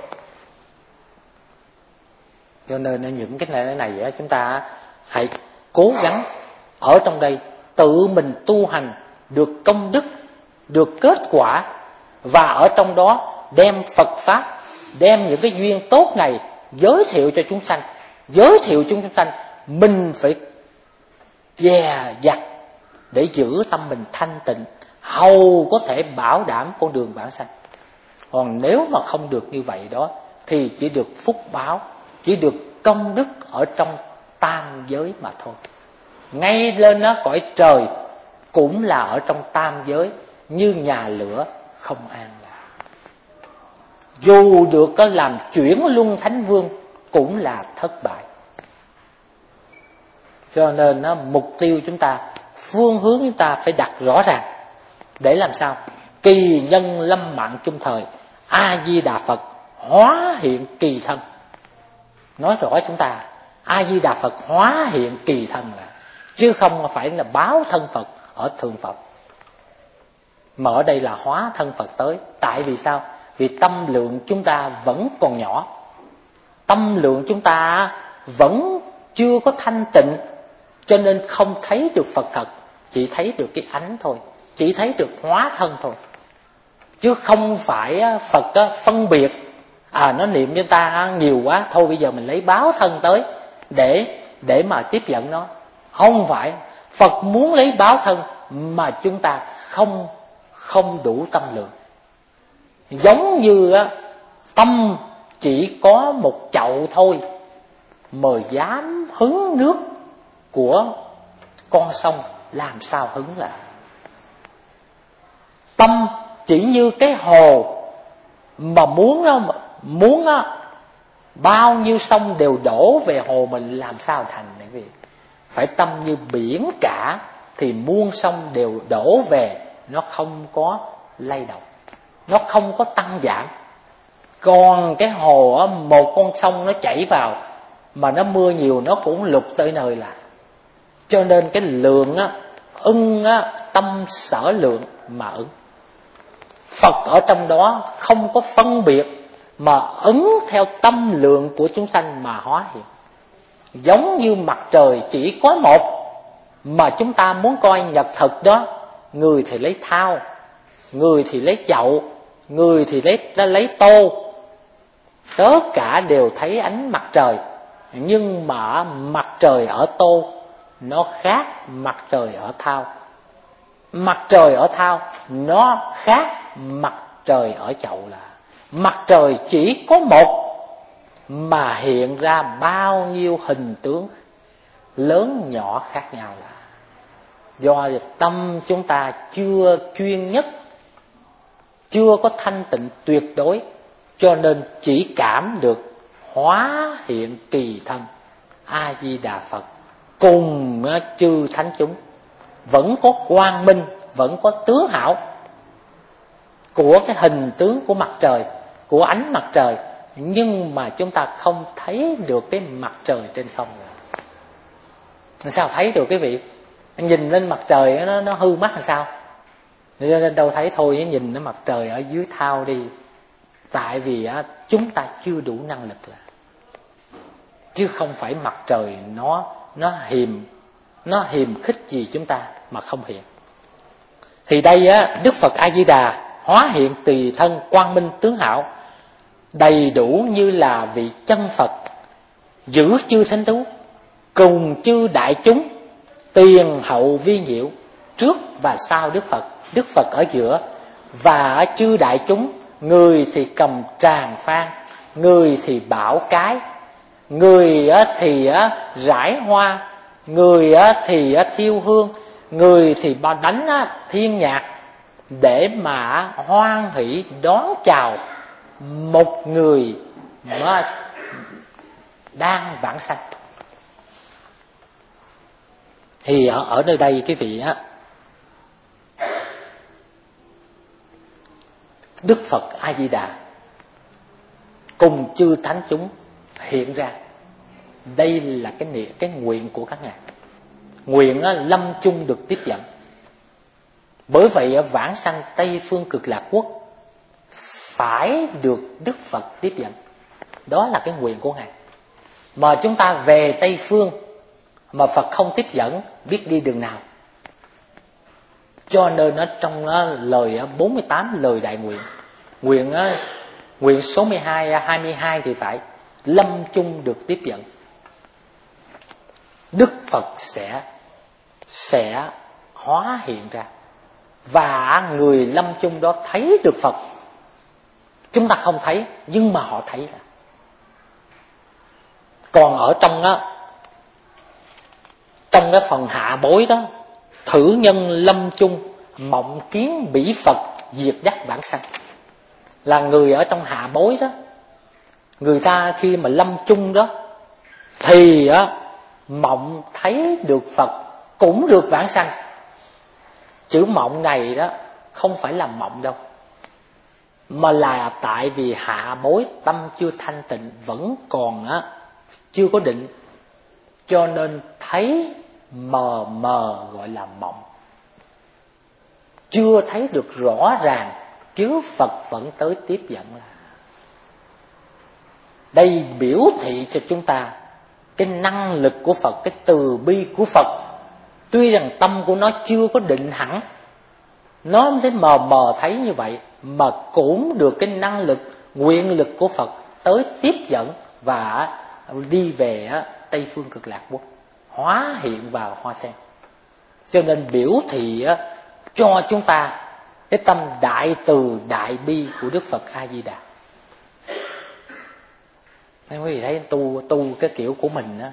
Cho nên những cái này chúng ta hãy cố gắng ở trong đây tự mình tu hành, được công đức, được kết quả, và ở trong đó đem Phật Pháp, đem những cái duyên tốt này giới thiệu cho chúng sanh. Giới thiệu cho chúng sanh, mình phải dè dặt để giữ tâm mình thanh tịnh, hầu có thể bảo đảm con đường vãng sanh. Còn nếu mà không được như vậy đó, thì chỉ được phúc báo, chỉ được công đức ở trong tam giới mà thôi. Ngay lên cõi trời cũng là ở trong tam giới, như nhà lửa không an lạc. Dù được có làm chuyển luân thánh vương cũng là thất bại. Cho nên mục tiêu chúng ta, phương hướng chúng ta phải đặt rõ ràng. Để làm sao? Kỳ nhân lâm mạng chung thời, A-di-đà Phật hóa hiện kỳ thân. Nói rõ chúng ta, A-di-đà Phật hóa hiện kỳ thân là, chứ không phải là báo thân Phật ở thượng Phật. Mà ở đây là hóa thân Phật tới. Tại vì sao? Vì tâm lượng chúng ta vẫn còn nhỏ, tâm lượng chúng ta vẫn chưa có thanh tịnh, cho nên không thấy được Phật thật, chỉ thấy được cái ánh thôi, chỉ thấy được hóa thân thôi, chứ không phải Phật phân biệt. Nó niệm cho ta nhiều quá, thôi bây giờ mình lấy báo thân tới để mà tiếp nhận nó. Không phải, Phật muốn lấy báo thân mà chúng ta không đủ tâm lượng. Giống như tâm chỉ có một chậu thôi mà dám hứng nước của con sông, làm sao hứng lại. Tâm chỉ như cái hồ mà muốn bao nhiêu sông đều đổ về hồ mình, làm sao thành này quý vị. Phải tâm như biển cả thì muôn sông đều đổ về, nó không có lay động, nó không có tăng giảm. Còn cái hồ một con sông nó chảy vào mà nó mưa nhiều nó cũng lụt tới nơi là. Cho nên cái lượng ưng tâm sở lượng mà ứng. Phật ở trong đó không có phân biệt, mà ứng theo tâm lượng của chúng sanh mà hóa hiện. Giống như mặt trời chỉ có một, mà chúng ta muốn coi nhật thực đó, người thì lấy thao, người thì lấy chậu, người thì lấy tô, tất cả đều thấy ánh mặt trời. Nhưng mà mặt trời ở tô nó khác mặt trời ở thao, mặt trời ở thao nó khác mặt trời ở chậu. Là mặt trời chỉ có một mà hiện ra bao nhiêu hình tướng lớn nhỏ khác nhau, là do tâm chúng ta chưa chuyên nhất, chưa có thanh tịnh tuyệt đối, cho nên chỉ cảm được hóa hiện kỳ thân A-di-đà Phật cùng chư thánh chúng. Vẫn có quang minh, vẫn có tướng hảo của cái hình tướng của mặt trời, của ánh mặt trời, nhưng mà chúng ta không thấy được cái mặt trời trên không. Sao thấy được quý vị? Nhìn lên mặt trời nó hư mắt làm sao? Nên đâu thấy thôi, nhìn nó mặt trời ở dưới thao đi. Tại vì chúng ta chưa đủ năng lực. chứ không phải mặt trời nó hiềm khích gì chúng ta mà không hiện. Thì đây á, Đức Phật A Di Đà hóa hiện tùy thân quang minh tướng hảo, đầy đủ như là vị chân Phật, giữ chư thánh thú cùng chư đại chúng, tiền hậu vi nhiễu, trước và sau Đức Phật. Đức Phật ở giữa và chư đại chúng, người thì cầm tràng phan, người thì bảo cái, người thì rải hoa, người thì thiêu hương, người thì đánh thiên nhạc, để mà hoan hỷ đón chào một người mà đang vãng sanh. Thì ở nơi đây quý vị Đức Phật A Di Đà cùng chư thánh chúng hiện ra. Đây là cái nguyện của các ngài, nguyện lâm chung được tiếp dẫn. Bởi vậy vãng sanh Tây Phương Cực Lạc Quốc phải được Đức Phật tiếp dẫn. Đó là cái nguyện của ngài. Mà chúng ta về Tây Phương mà Phật không tiếp dẫn, biết đi đường nào. Cho nên trong lời 48 lời đại nguyện, nguyện số 22 thì phải lâm chung được tiếp dẫn. Đức Phật sẽ hóa hiện ra, và người lâm chung đó thấy được Phật. Chúng ta không thấy, nhưng mà họ thấy. Còn ở trong cái phần hạ bối đó, thử nhân lâm chung, mộng kiến bỉ Phật, diệt dắt vãng sanh. Là người ở trong hạ bối đó, người ta khi mà lâm chung đó thì mộng thấy được Phật, cũng được vãng sanh. Chữ mộng này đó không phải là mộng đâu, mà là tại vì hạ bối tâm chưa thanh tịnh, vẫn còn chưa có định, cho nên thấy mờ mờ gọi là mộng, chưa thấy được rõ ràng, chứ Phật vẫn tới tiếp dẫn. Đây biểu thị cho chúng ta cái năng lực của Phật, cái từ bi của Phật. Tuy rằng tâm của nó chưa có định hẳn, nó thấy mờ mờ thấy như vậy, mà cũng được cái năng lực, nguyện lực của Phật tới tiếp dẫn và đi về Tây Phương Cực Lạc Quốc, hóa hiện vào hoa sen. Cho nên biểu thị cho chúng ta cái tâm đại từ đại bi của Đức Phật A Di Đà. Nên quý vị thấy tu cái kiểu của mình đó,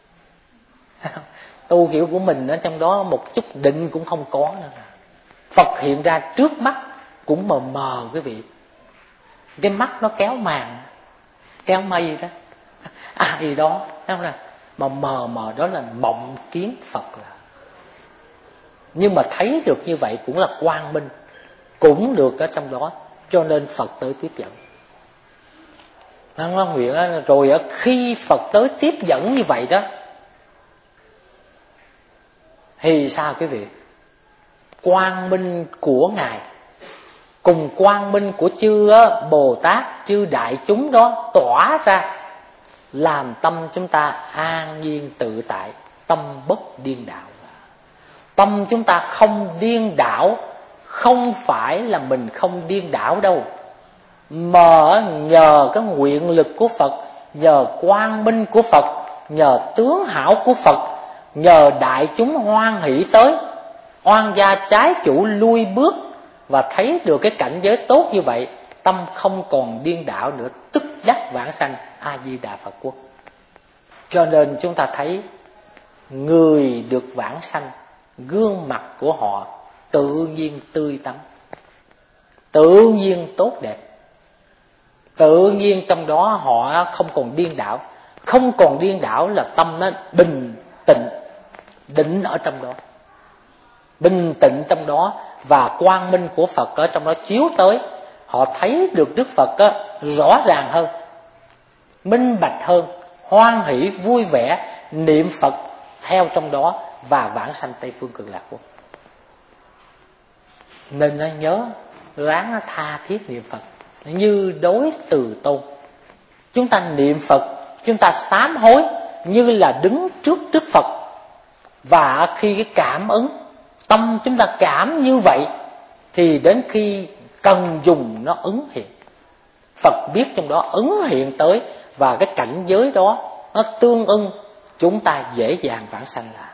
tu kiểu của mình ở trong đó một chút định cũng không có nữa. Phật hiện ra trước mắt cũng mờ mờ quý vị. Cái mắt nó kéo màn, kéo mây đó, ai đó thấy không nào? Mà mờ mờ đó là mộng kiến Phật là. Nhưng mà thấy được như vậy cũng là quang minh, cũng được ở trong đó, cho nên Phật tới tiếp dẫn. Nguyện rồi khi Phật tới tiếp dẫn như vậy đó, thì sao quý vị? Quang minh của ngài cùng quang minh của chư Bồ Tát, chư đại chúng đó tỏa ra, làm tâm chúng ta an nhiên tự tại, tâm bất điên đảo. Tâm chúng ta không điên đảo, không phải là mình không điên đảo đâu, mà nhờ cái nguyện lực của Phật, nhờ quang minh của Phật, nhờ tướng hảo của Phật, nhờ đại chúng hoan hỷ tới, oan gia trái chủ lui bước và thấy được cái cảnh giới tốt như vậy, tâm không còn điên đảo nữa, tức đắc vãng sanh A Di Đà Phật Quốc. Cho nên chúng ta thấy người được vãng sanh, gương mặt của họ tự nhiên tươi tắn, tự nhiên tốt đẹp, tự nhiên trong đó họ không còn điên đảo. Không còn điên đảo là tâm nó bình tĩnh, định ở trong đó, bình tĩnh trong đó, và quang minh của Phật ở trong đó chiếu tới. Họ thấy được Đức Phật rõ ràng hơn, minh bạch hơn, hoan hỷ vui vẻ, niệm Phật theo trong đó và vãng sanh Tây Phương Cực Lạc Quốc. Nên nó nhớ ráng tha thiết niệm Phật như đối từ tôn. Chúng ta niệm Phật chúng ta sám hối như là đứng trước Đức Phật. Và khi cái cảm ứng, tâm chúng ta cảm như vậy, thì đến khi cần dùng nó ứng hiện. Phật biết trong đó ứng hiện tới, và cái cảnh giới đó nó tương ưng, chúng ta dễ dàng vãng sanh là.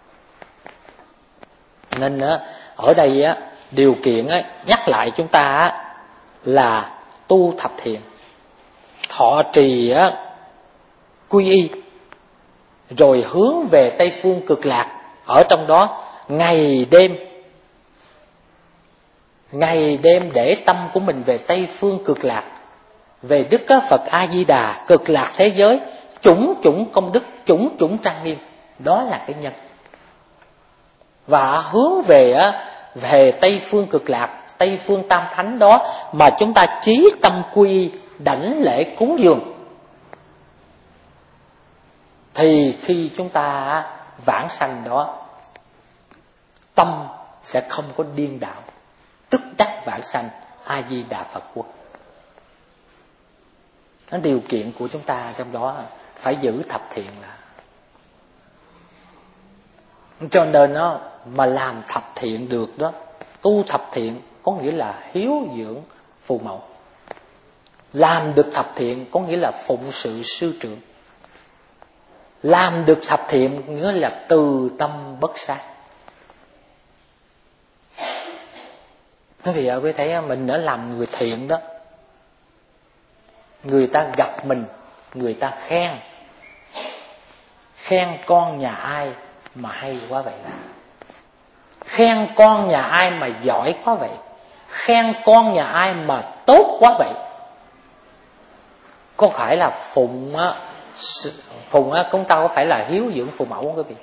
Nên ở đây điều kiện nhắc lại chúng ta là tu thập thiện, thọ trì quy y, rồi hướng về Tây Phương Cực Lạc. Ở trong đó ngày đêm để tâm của mình về Tây Phương Cực Lạc, về Đức Phật A Di Đà, cực lạc thế giới, chủng chủng công đức, chủng chủng trang nghiêm. Đó là cái nhân. Và hướng về Tây Phương Cực Lạc, Tây Phương Tam Thánh đó mà chúng ta chí tâm quy đảnh lễ cúng dường, thì khi chúng ta vãng sanh đó, tâm sẽ không có điên đảo, tức đắc vãng sanh A Di Đà Phật quốc. Nó điều kiện của chúng ta trong đó phải giữ thập thiện là. Cho nên mà làm thập thiện được đó, tu thập thiện có nghĩa là hiếu dưỡng phụ mẫu. Làm được thập thiện có nghĩa là phụng sự sư trưởng. Làm được thập thiện nghĩa là từ tâm bất sát. Quý vị quý thấy mình đã làm người thiện đó, người ta gặp mình, người ta khen con nhà ai mà hay quá vậy là, khen con nhà ai mà giỏi quá vậy, khen con nhà ai mà tốt quá vậy. Có phải là phụng chúng ta có phải là hiếu dưỡng phụ mẫu không quý vị?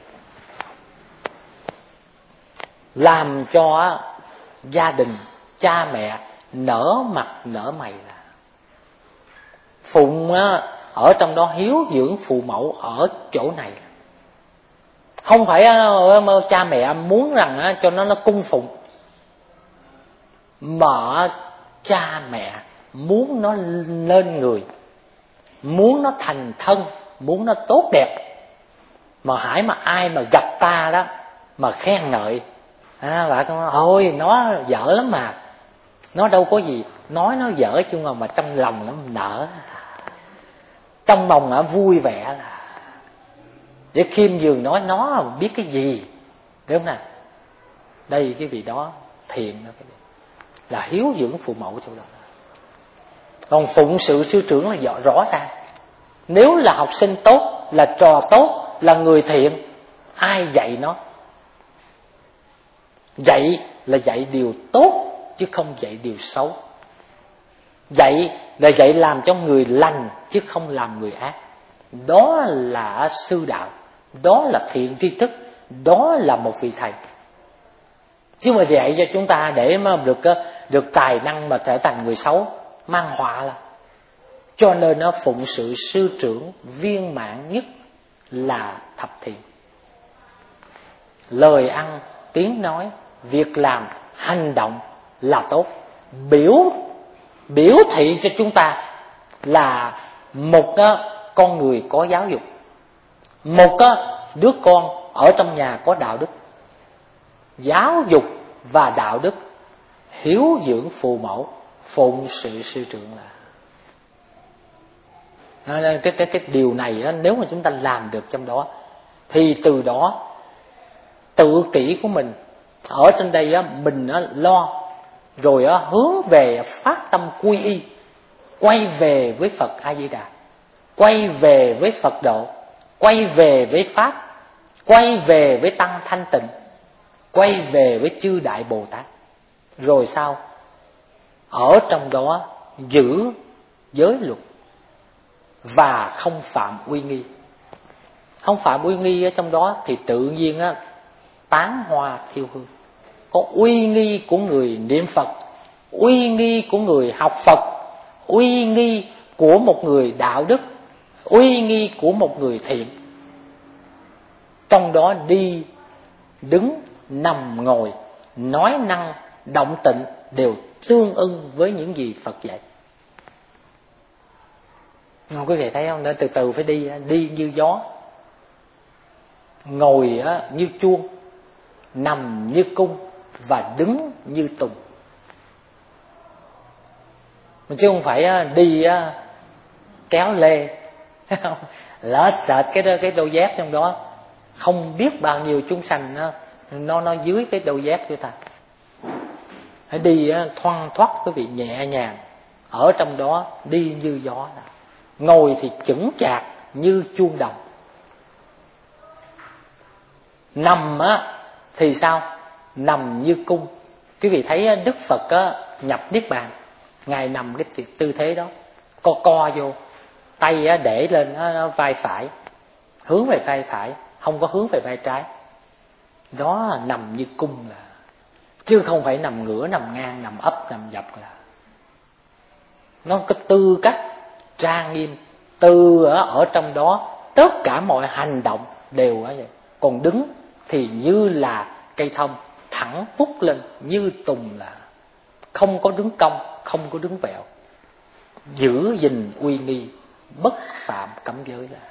Làm cho gia đình cha mẹ nở mặt nở mày là phụng ở trong đó. Hiếu dưỡng phụ mẫu ở chỗ này không phải cha mẹ muốn rằng cho nó cung phụng, mà cha mẹ muốn nó lên người, muốn nó thành thân, muốn nó tốt đẹp. Mà hãy mà ai mà gặp ta đó mà khen ngợi, bà con nói ôi nó dở lắm mà, nó đâu có gì, nói nó dở chứ mà trong lòng nó nở, trong lòng vui vẻ là để khiêm nhường nói nó biết cái gì, đúng không nào? Đây cái vị đó thiện đó, là hiếu dưỡng phụ mẫu chỗ đó. Còn phụng sự sư trưởng là rõ ràng. Nếu là học sinh tốt, là trò tốt, là người thiện, ai dạy nó? Dạy là dạy điều tốt chứ không dạy điều xấu. Dạy là dạy làm cho người lành chứ không làm người ác. Đó là sư đạo, đó là thiện tri thức, đó là một vị thầy. Chứ mà dạy cho chúng ta để mà được tài năng mà trở thành người xấu, mang họa là. Cho nên nó phụng sự sư trưởng viên mãn nhất là thập thiện. Lời ăn, tiếng nói, việc làm, hành động là tốt. Biểu thị cho chúng ta là một con người có giáo dục, một đứa con ở trong nhà có đạo đức. Giáo dục và đạo đức, hiếu dưỡng phụ mẫu, phụng sự sư trưởng là. Cái điều này nếu mà chúng ta làm được trong đó, thì từ đó tự kỷ của mình ở trên đây mình lo, rồi hướng về phát tâm quy y, quay về với Phật A Di Đà, quay về với Phật độ, quay về với Pháp, quay về với Tăng Thanh Tịnh, quay về với chư Đại Bồ Tát. Rồi sao? Ở trong đó giữ giới luật và không phạm uy nghi. Không phạm uy nghi ở trong đó thì tự nhiên tán hoa thiêu hương. Có uy nghi của người niệm Phật, uy nghi của người học Phật, uy nghi của một người đạo đức, uy nghi của một người thiện. Trong đó đi, đứng, nằm, ngồi, nói năng, động tịnh đều tương ưng với những gì Phật dạy. Quý vị thấy không? Nên từ từ phải đi như gió, ngồi như chuông, nằm như cung và đứng như tùng. Chứ không phải đi kéo lê lết sệt cái đôi dép trong đó, không biết bao nhiêu chúng sanh nó dưới cái đôi dép của ta. Hãy đi thoăn thoắt quý vị, nhẹ nhàng ở trong đó, đi như gió. Ngồi thì chững chạc như chuông đồng. Nằm thì sao? Nằm như cung. Quý vị thấy Đức Phật nhập Niết Bàn, Ngài nằm cái tư thế đó, co vô, tay để lên vai phải, hướng về vai phải, không có hướng về vai trái. Đó là nằm như cung, là chứ không phải nằm ngửa, nằm ngang, nằm ấp, nằm dọc. Là nó có tư cách trang nghiêm. Từ ở trong đó tất cả mọi hành động đều vậy. Còn đứng thì như là cây thông, thẳng vút lên như tùng, là không có đứng cong, không có đứng vẹo, giữ gìn uy nghi, bất phạm cấm giới. Là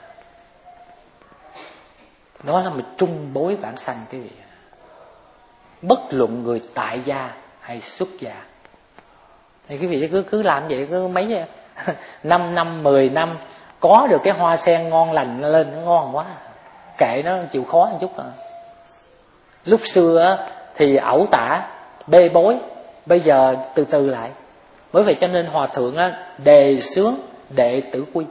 đó là một trung bối vãng sanh quý vị. Bất luận người tại gia hay xuất gia, thì quý vị cứ làm vậy, cứ mấy 5 năm 10 năm có được cái hoa sen ngon lành lên, nó ngon quá, kệ nó chịu khó một chút. Lúc xưa thì ẩu tả bê bối, bây giờ từ từ lại. Bởi vậy cho nên Hòa Thượng đề xướng đệ tử quy.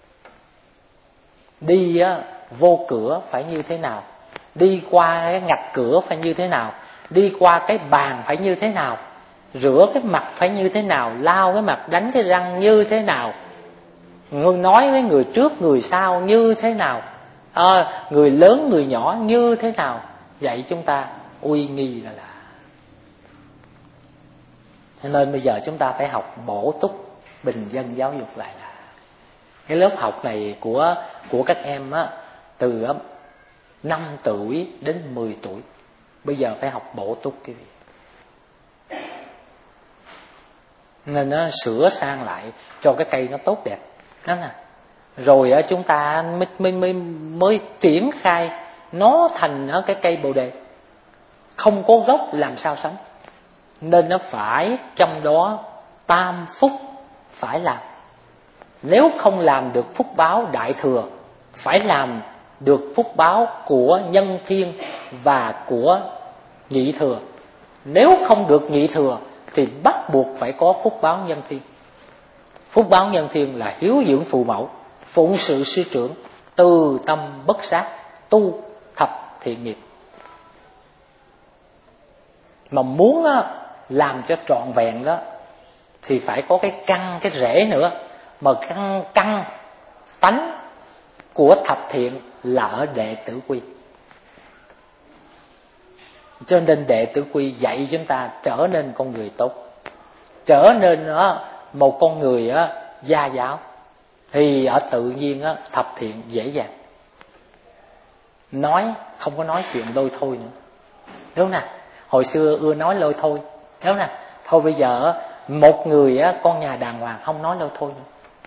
Đi vô cửa phải như thế nào, đi qua cái ngạch cửa phải như thế nào, đi qua cái bàn phải như thế nào, rửa cái mặt phải như thế nào, lau cái mặt, đánh cái răng như thế nào, nói với người trước người sau như thế nào, người lớn người nhỏ như thế nào, dạy chúng ta uy nghi là. Nên bây giờ chúng ta phải học bổ túc bình dân giáo dục lại. Là cái lớp học này của các em từ 5 tuổi đến 10 tuổi, bây giờ phải học bổ túc cái gì. Nên nó sửa sang lại cho cái cây nó tốt đẹp đó nè. Rồi chúng ta mới triển khai nó thành cái cây bồ đề. Không có gốc làm sao sống. Nên nó phải trong đó tam phúc phải làm. Nếu không làm được phúc báo đại thừa, phải làm được phúc báo của nhân thiên và của nhị thừa. Nếu không được nhị thừa thì bắt buộc phải có phúc báo nhân thiên. Phúc báo nhân thiên là hiếu dưỡng phụ mẫu, phụng sự sư trưởng, từ tâm bất sát, tu thập thiện nghiệp. Mà muốn làm cho trọn vẹn đó thì phải có cái căn, cái rễ nữa. Mà căn tánh của thập thiện là ở đệ tử quy. Cho nên đệ tử quy dạy chúng ta trở nên con người tốt, trở nên một con người gia giáo, thì ở tự nhiên thập thiện dễ dàng. Nói không có nói chuyện lôi thôi nữa, đúng không nào? Hồi xưa ưa nói lôi thôi, đúng không nào? Thôi bây giờ một người con nhà đàng hoàng không nói lôi thôi nữa.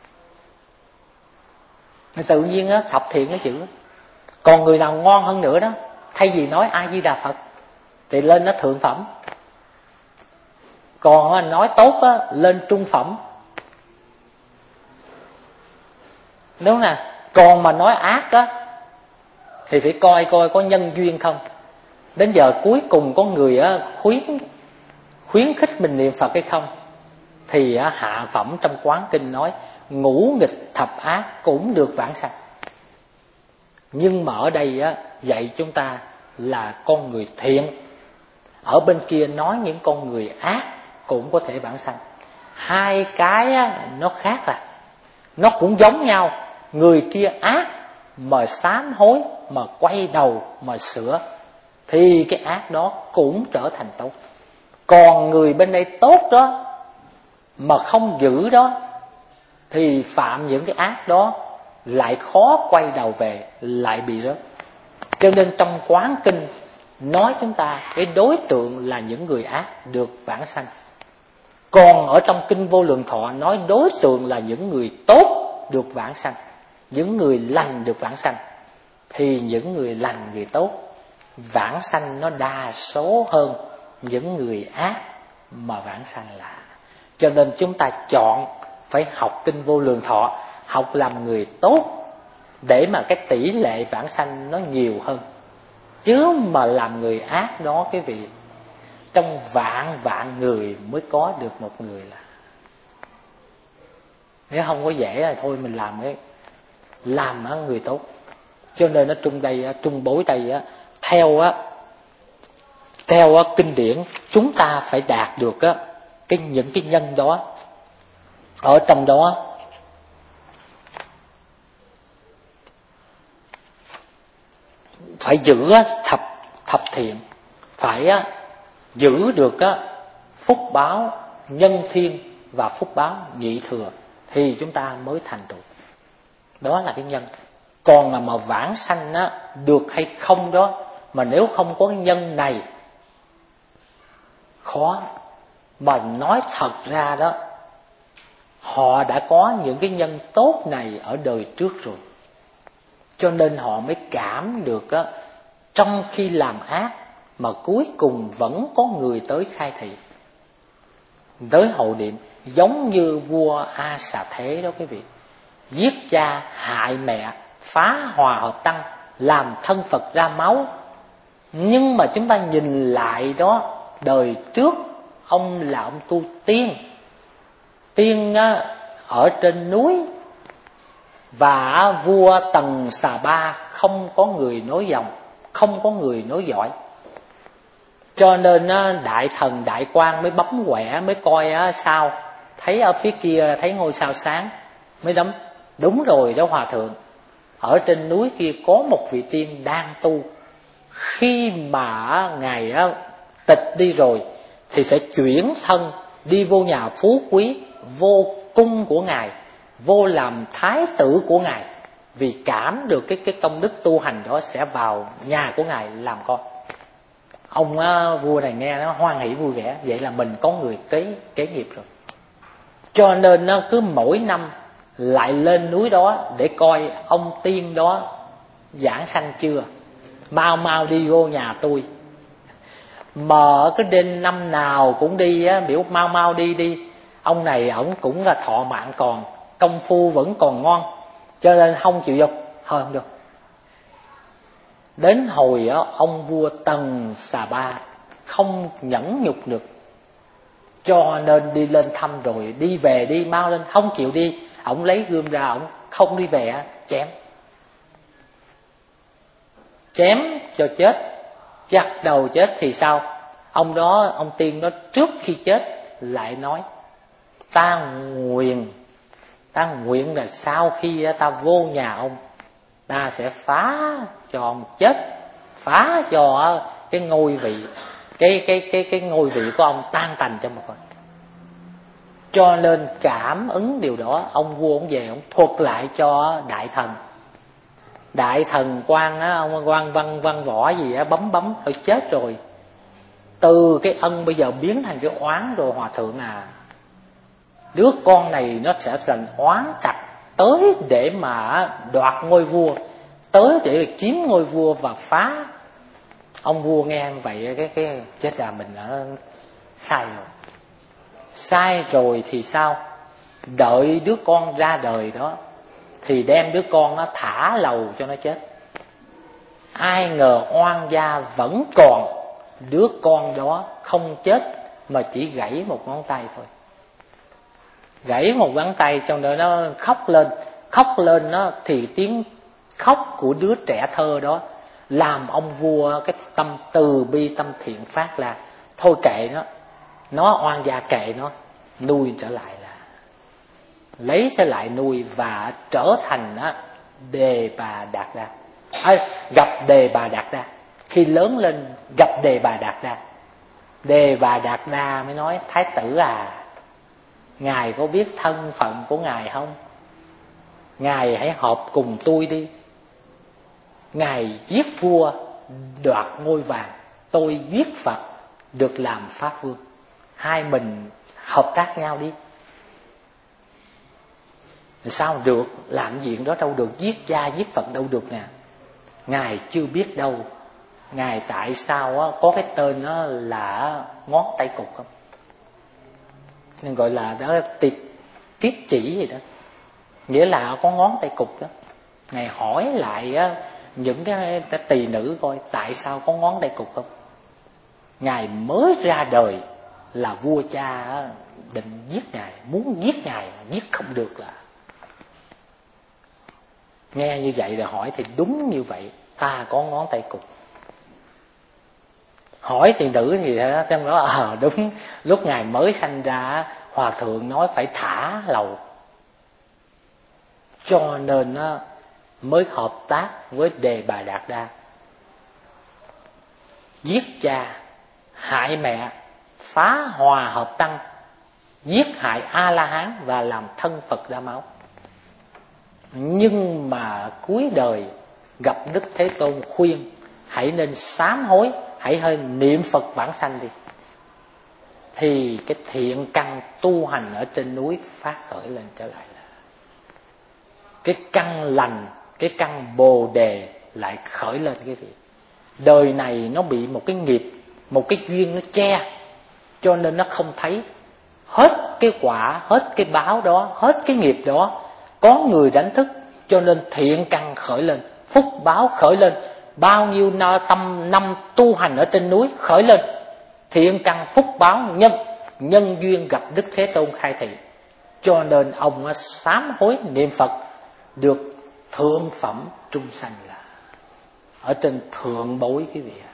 Tự nhiên thập thiện cái chữ. Còn người nào ngon hơn nữa đó, thay vì nói A Di Đà Phật thì lên nó thượng phẩm. Còn nói tốt lên trung phẩm, đúng không nào? Còn mà nói ác thì phải coi có nhân duyên không. Đến giờ cuối cùng có người khuyến khích mình niệm Phật hay không, thì hạ phẩm trong Quán Kinh nói ngũ nghịch thập ác cũng được vãng sanh. Nhưng mà ở đây dạy chúng ta là con người thiện, ở bên kia nói những con người ác cũng có thể vãng sanh. Hai cái nó khác, là nó cũng giống nhau. Người kia ác mà sám hối, mà quay đầu mà sửa, thì cái ác đó cũng trở thành tốt. Còn người bên đây tốt đó mà không giữ đó, thì phạm những cái ác đó lại khó quay đầu về, lại bị rớt. Cho nên trong Quán Kinh nói chúng ta cái đối tượng là những người ác được vãng sanh. Còn ở trong Kinh Vô Lượng Thọ nói đối tượng là những người tốt được vãng sanh, những người lành được vãng sanh, thì những người lành, người tốt vãng sanh nó đa số hơn những người ác mà vãng sanh là. Cho nên chúng ta chọn phải học kinh Vô Lượng Thọ, học làm người tốt để mà cái tỷ lệ vãng sanh nó nhiều hơn. Chứ mà làm người ác đó cái vị, trong vạn vạn người mới có được một người là. Nếu không có dễ là thôi mình làm người tốt. Cho nên ở trung bối đây theo kinh điển chúng ta phải đạt được những cái nhân đó. Ở trong đó phải giữ thập thiện, phải giữ được phúc báo nhân thiên và phúc báo nhị thừa, thì chúng ta mới thành tựu. Đó là cái nhân. Còn mà vãng sanh được hay không đó, mà nếu không có cái nhân này khó. Mà nói thật ra đó, họ đã có những cái nhân tốt này ở đời trước rồi, cho nên họ mới cảm được trong khi làm ác mà cuối cùng vẫn có người tới khai thị, tới hộ niệm. Giống như vua A Xà Thế đó quý vị, giết cha hại mẹ, phá hòa hợp tăng, làm thân Phật ra máu. Nhưng mà chúng ta nhìn lại đó, đời trước ông là ông tu tiên. Tiên ở trên núi, và vua Tần Xà Ba không có người nối dòng, không có người nối dõi. Cho nên đại thần đại quan mới bấm quẻ, mới coi sao, thấy ở phía kia thấy ngôi sao sáng, mới đấm. Đúng rồi đó hòa thượng, ở trên núi kia có một vị tiên đang tu. Khi mà ngài tịch đi rồi thì sẽ chuyển thân đi vô nhà phú quý, vô cung của ngài, vô làm thái tử của ngài. Vì cảm được cái công đức tu hành đó sẽ vào nhà của ngài làm con. Ông vua này nghe nó hoan hỷ vui vẻ, vậy là mình có người kế nghiệp rồi. Cho nên nó cứ mỗi năm lại lên núi đó để coi ông tiên đó giảng sanh chưa, mau đi vô nhà tôi. Mà cái đêm năm nào cũng đi biểu mau đi. Ông này ổng cũng là thọ mạng còn, công phu vẫn còn ngon, cho nên không chịu vô, thôi không được. Đến hồi ông vua Tần Xà Ba không nhẫn nhục được, cho nên đi lên thăm rồi, đi về đi, mau lên, không chịu đi. Ổng lấy gươm ra, ổng không đi về, chém cho chết, chặt đầu chết. Thì sao? Ông tiên đó trước khi chết lại nói: ta nguyện là sau khi ta vô nhà ông, ta sẽ phá cho ông chết, phá cho cái ngôi vị, cái ngôi vị của ông tan tành cho một phần. Cho nên cảm ứng điều đó, ông vua ông về ông thuật lại cho đại thần quan ông quan văn võ gì bấm thôi chết rồi. Từ cái ân bây giờ biến thành cái oán rồi hòa thượng à. Đứa con này nó sẽ thành oán tặc, tới để mà đoạt ngôi vua, tới để chiếm ngôi vua và phá. Ông vua nghe vậy cái chết là mình đã sai rồi thì sao? Đợi đứa con ra đời đó thì đem đứa con nó thả lầu cho nó chết. Ai ngờ oan gia vẫn còn, đứa con đó không chết mà chỉ gãy một ngón tay thôi. Gãy một ngón tay, trong đó nó khóc lên nó thì tiếng khóc của đứa trẻ thơ đó làm ông vua cái tâm từ bi tâm thiện phát ra. Thôi kệ nó oan gia kệ nó, nuôi trở lại, là lấy trở lại nuôi và trở thành Đề Bà Đạt Đa. Gặp Đề Bà Đạt Đa, khi lớn lên gặp Đề Bà Đạt Đa. Đề Bà Đạt Đa mới nói: thái tử à, ngài có biết thân phận của ngài không? Ngài hãy họp cùng tôi đi. Ngài giết vua đoạt ngôi vàng, tôi giết Phật được làm pháp vương, hai mình hợp tác nhau đi. Sao được, làm chuyện đó đâu được, giết cha giết Phật đâu được nè. Ngài chưa biết đâu. Ngài tại sao có cái tên đó là ngón tay cụt không? Nên gọi là đó tiết chỉ gì đó, nghĩa là có ngón tay cụt đó. Ngài hỏi lại những cái tỳ nữ coi tại sao có ngón tay cụt không. Ngài mới ra đời là vua cha định giết Ngài, muốn giết Ngài giết không được là. Nghe như vậy rồi hỏi thì đúng như vậy, ta có ngón tay cụt. Hỏi thì nữ thì trong đó đúng, lúc Ngài mới sanh ra Hòa thượng nói phải thả lầu, cho nên mới hợp tác với Đề Bà Đạt Đa, giết cha, hại mẹ, phá hòa hợp tăng, giết hại A-la-hán và làm thân Phật ra máu. Nhưng mà cuối đời gặp Đức Thế Tôn khuyên hãy nên sám hối, hãy hơi niệm Phật vãng sanh đi, thì cái thiện căn tu hành ở trên núi phát khởi lên trở lại. Cái căn lành, cái căn Bồ Đề lại khởi lên cái vị. Đời này nó bị một cái nghiệp, một cái duyên nó che, cho nên nó không thấy hết cái quả, hết cái báo đó, hết cái nghiệp đó. Có người đánh thức, cho nên thiện căn khởi lên, phúc báo khởi lên. Bao nhiêu năm tu hành ở trên núi khởi lên, thiện căn phúc báo nhân duyên gặp Đức Thế Tôn khai thị, cho nên ông sám hối niệm Phật được thượng phẩm trung sanh, là ở trên thượng bối quý vị.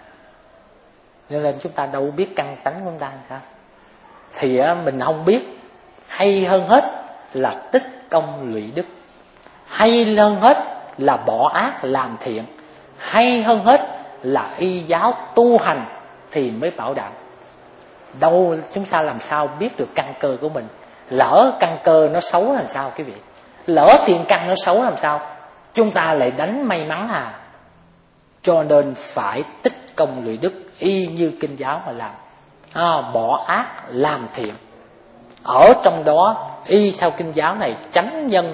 Nên chúng ta đâu biết căn tánh của chúng ta sao, thì mình không biết. Hay hơn hết là tích công lụy đức, hay hơn hết là bỏ ác làm thiện, hay hơn hết là y giáo tu hành thì mới bảo đảm. Đâu chúng ta làm sao biết được căn cơ của mình? Lỡ căn cơ nó xấu làm sao quý vị? Lỡ thiện căn nó xấu làm sao? Chúng ta lại đánh may mắn à? Cho nên phải tích công lụy đức, y như kinh giáo mà làm. Bỏ ác làm thiện. Ở trong đó y theo kinh giáo này chánh nhân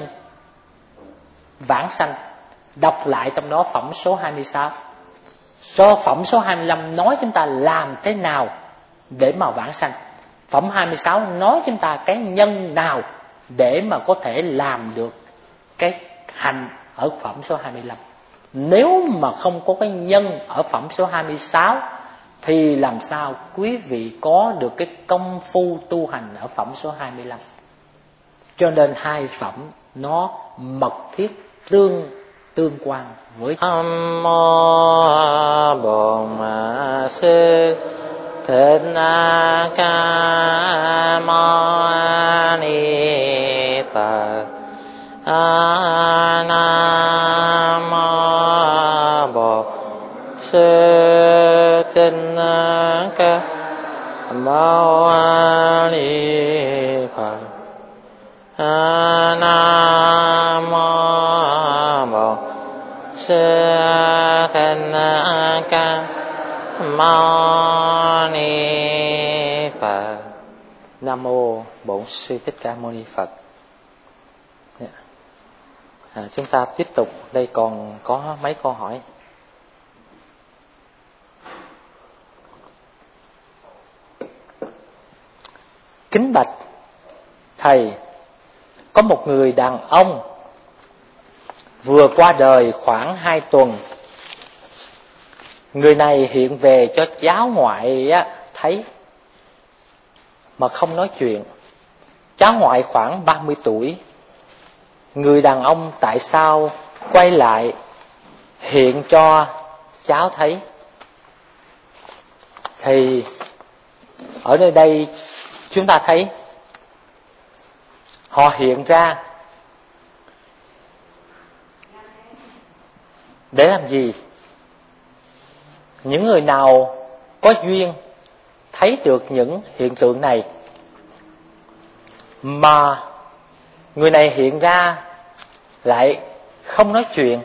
vãng sanh. Đọc lại trong đó phẩm số 26. Phẩm số 25 nói chúng ta làm thế nào để mà vãng sanh. Phẩm 26 nói chúng ta cái nhân nào để mà có thể làm được cái hành ở phẩm số 25. Nếu mà không có cái nhân ở phẩm số 26 thì làm sao quý vị có được cái công phu tu hành ở phẩm số 25. Cho nên hai phẩm nó mật thiết tương quan với Nam Mô Bổn Sư Thích Ca Mâu Ni Phật. Nam Mô Bổn Sư Thích Ca Mâu Ni Phật. Nam Mô Bổn Sư Thích Ca Mâu Ni Phật. Nam Mô Bổn Sư Thích Ca Mâu Ni Phật. Chúng ta tiếp tục, đây còn có mấy câu hỏi. Kính bạch Thầy, có một người đàn ông vừa qua đời khoảng 2 tuần. Người này hiện về cho cháu ngoại thấy mà không nói chuyện. Cháu ngoại khoảng 30 tuổi. Người đàn ông tại sao quay lại hiện cho cháu thấy? Thì ở nơi đây chúng ta thấy họ hiện ra để làm gì? Những người nào có duyên thấy được những hiện tượng này, mà người này hiện ra lại không nói chuyện,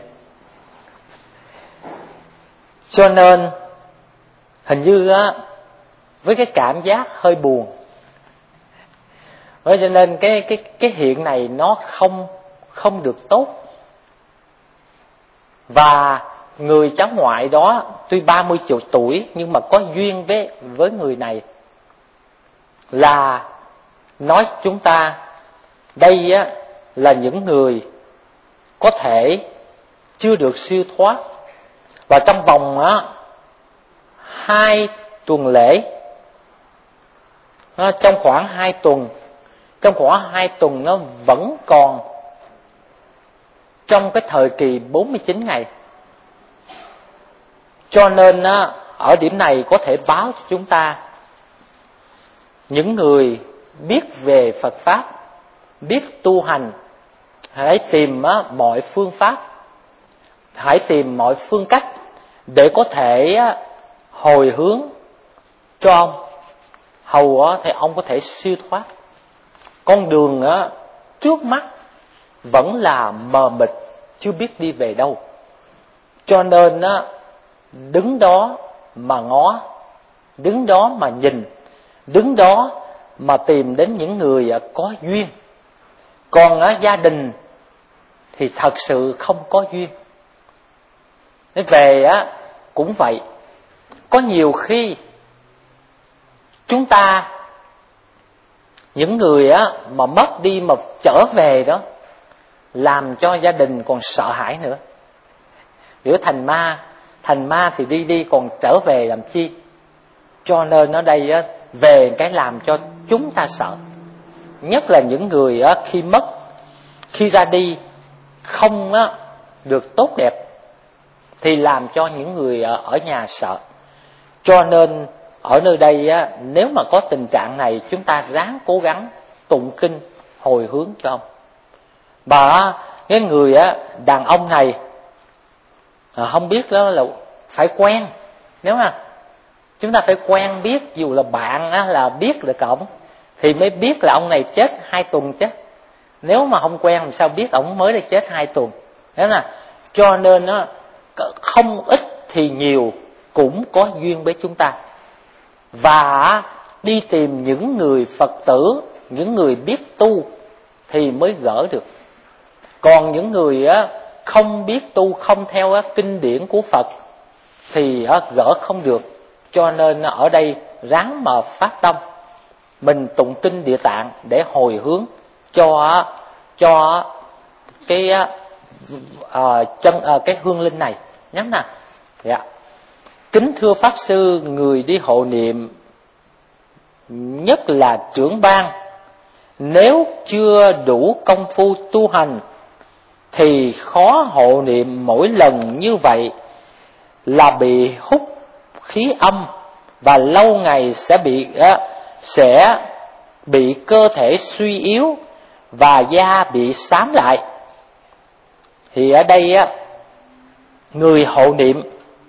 cho nên hình như với cái cảm giác hơi buồn. Cho nên cái hiện này nó không được tốt. Và người cháu ngoại đó tuy 30 tuổi nhưng mà có duyên với người này, là nói chúng ta đây á, là những người có thể chưa được siêu thoát, và trong vòng 2 tuần lễ, trong khoảng 2 tuần nó vẫn còn trong cái thời kỳ 49 ngày. Cho nên ở điểm này có thể báo cho chúng ta, những người biết về Phật Pháp, biết tu hành, hãy tìm mọi phương pháp, hãy tìm mọi phương cách để có thể hồi hướng cho ông, hầu thì ông có thể siêu thoát. Con đường trước mắt vẫn là mờ mịt, chưa biết đi về đâu. Cho nên đứng đó mà ngó, đứng đó mà nhìn, đứng đó mà tìm đến những người có duyên. Còn gia đình thì thật sự không có duyên. Nên về cũng vậy. Có nhiều khi chúng ta, những người mà mất đi mà trở về đó, làm cho gia đình còn sợ hãi nữa. Nếu thành ma thì đi còn trở về làm chi? Cho nên ở đây về cái làm cho chúng ta sợ. Nhất là những người khi mất, khi ra đi không được tốt đẹp, thì làm cho những người ở nhà sợ. Cho nên ở nơi đây nếu mà có tình trạng này, chúng ta ráng cố gắng tụng kinh hồi hướng cho ông. Và cái người đàn ông này không biết đó là phải quen. Nếu mà chúng ta phải quen biết, dù là bạn là biết được ổng thì mới biết là ông này chết 2 tuần chứ. Nếu mà không quen làm sao biết ổng mới được chết 2 tuần. Thế là cho nên không ít thì nhiều cũng có duyên với chúng ta. Và đi tìm những người Phật tử, những người biết tu thì mới gỡ được. Còn những người không biết tu, không theo kinh điển của Phật thì gỡ không được. Cho nên ở đây ráng mà phát tâm, mình tụng kinh Địa Tạng để hồi hướng cho cái cái hương linh này. Nhắm nè. Dạ. Kính thưa Pháp Sư, người đi hộ niệm, nhất là trưởng ban, nếu chưa đủ công phu tu hành thì khó hộ niệm mỗi lần như vậy, là bị hút khí âm và lâu ngày sẽ bị cơ thể suy yếu và da bị xám lại. Thì ở đây người hộ niệm,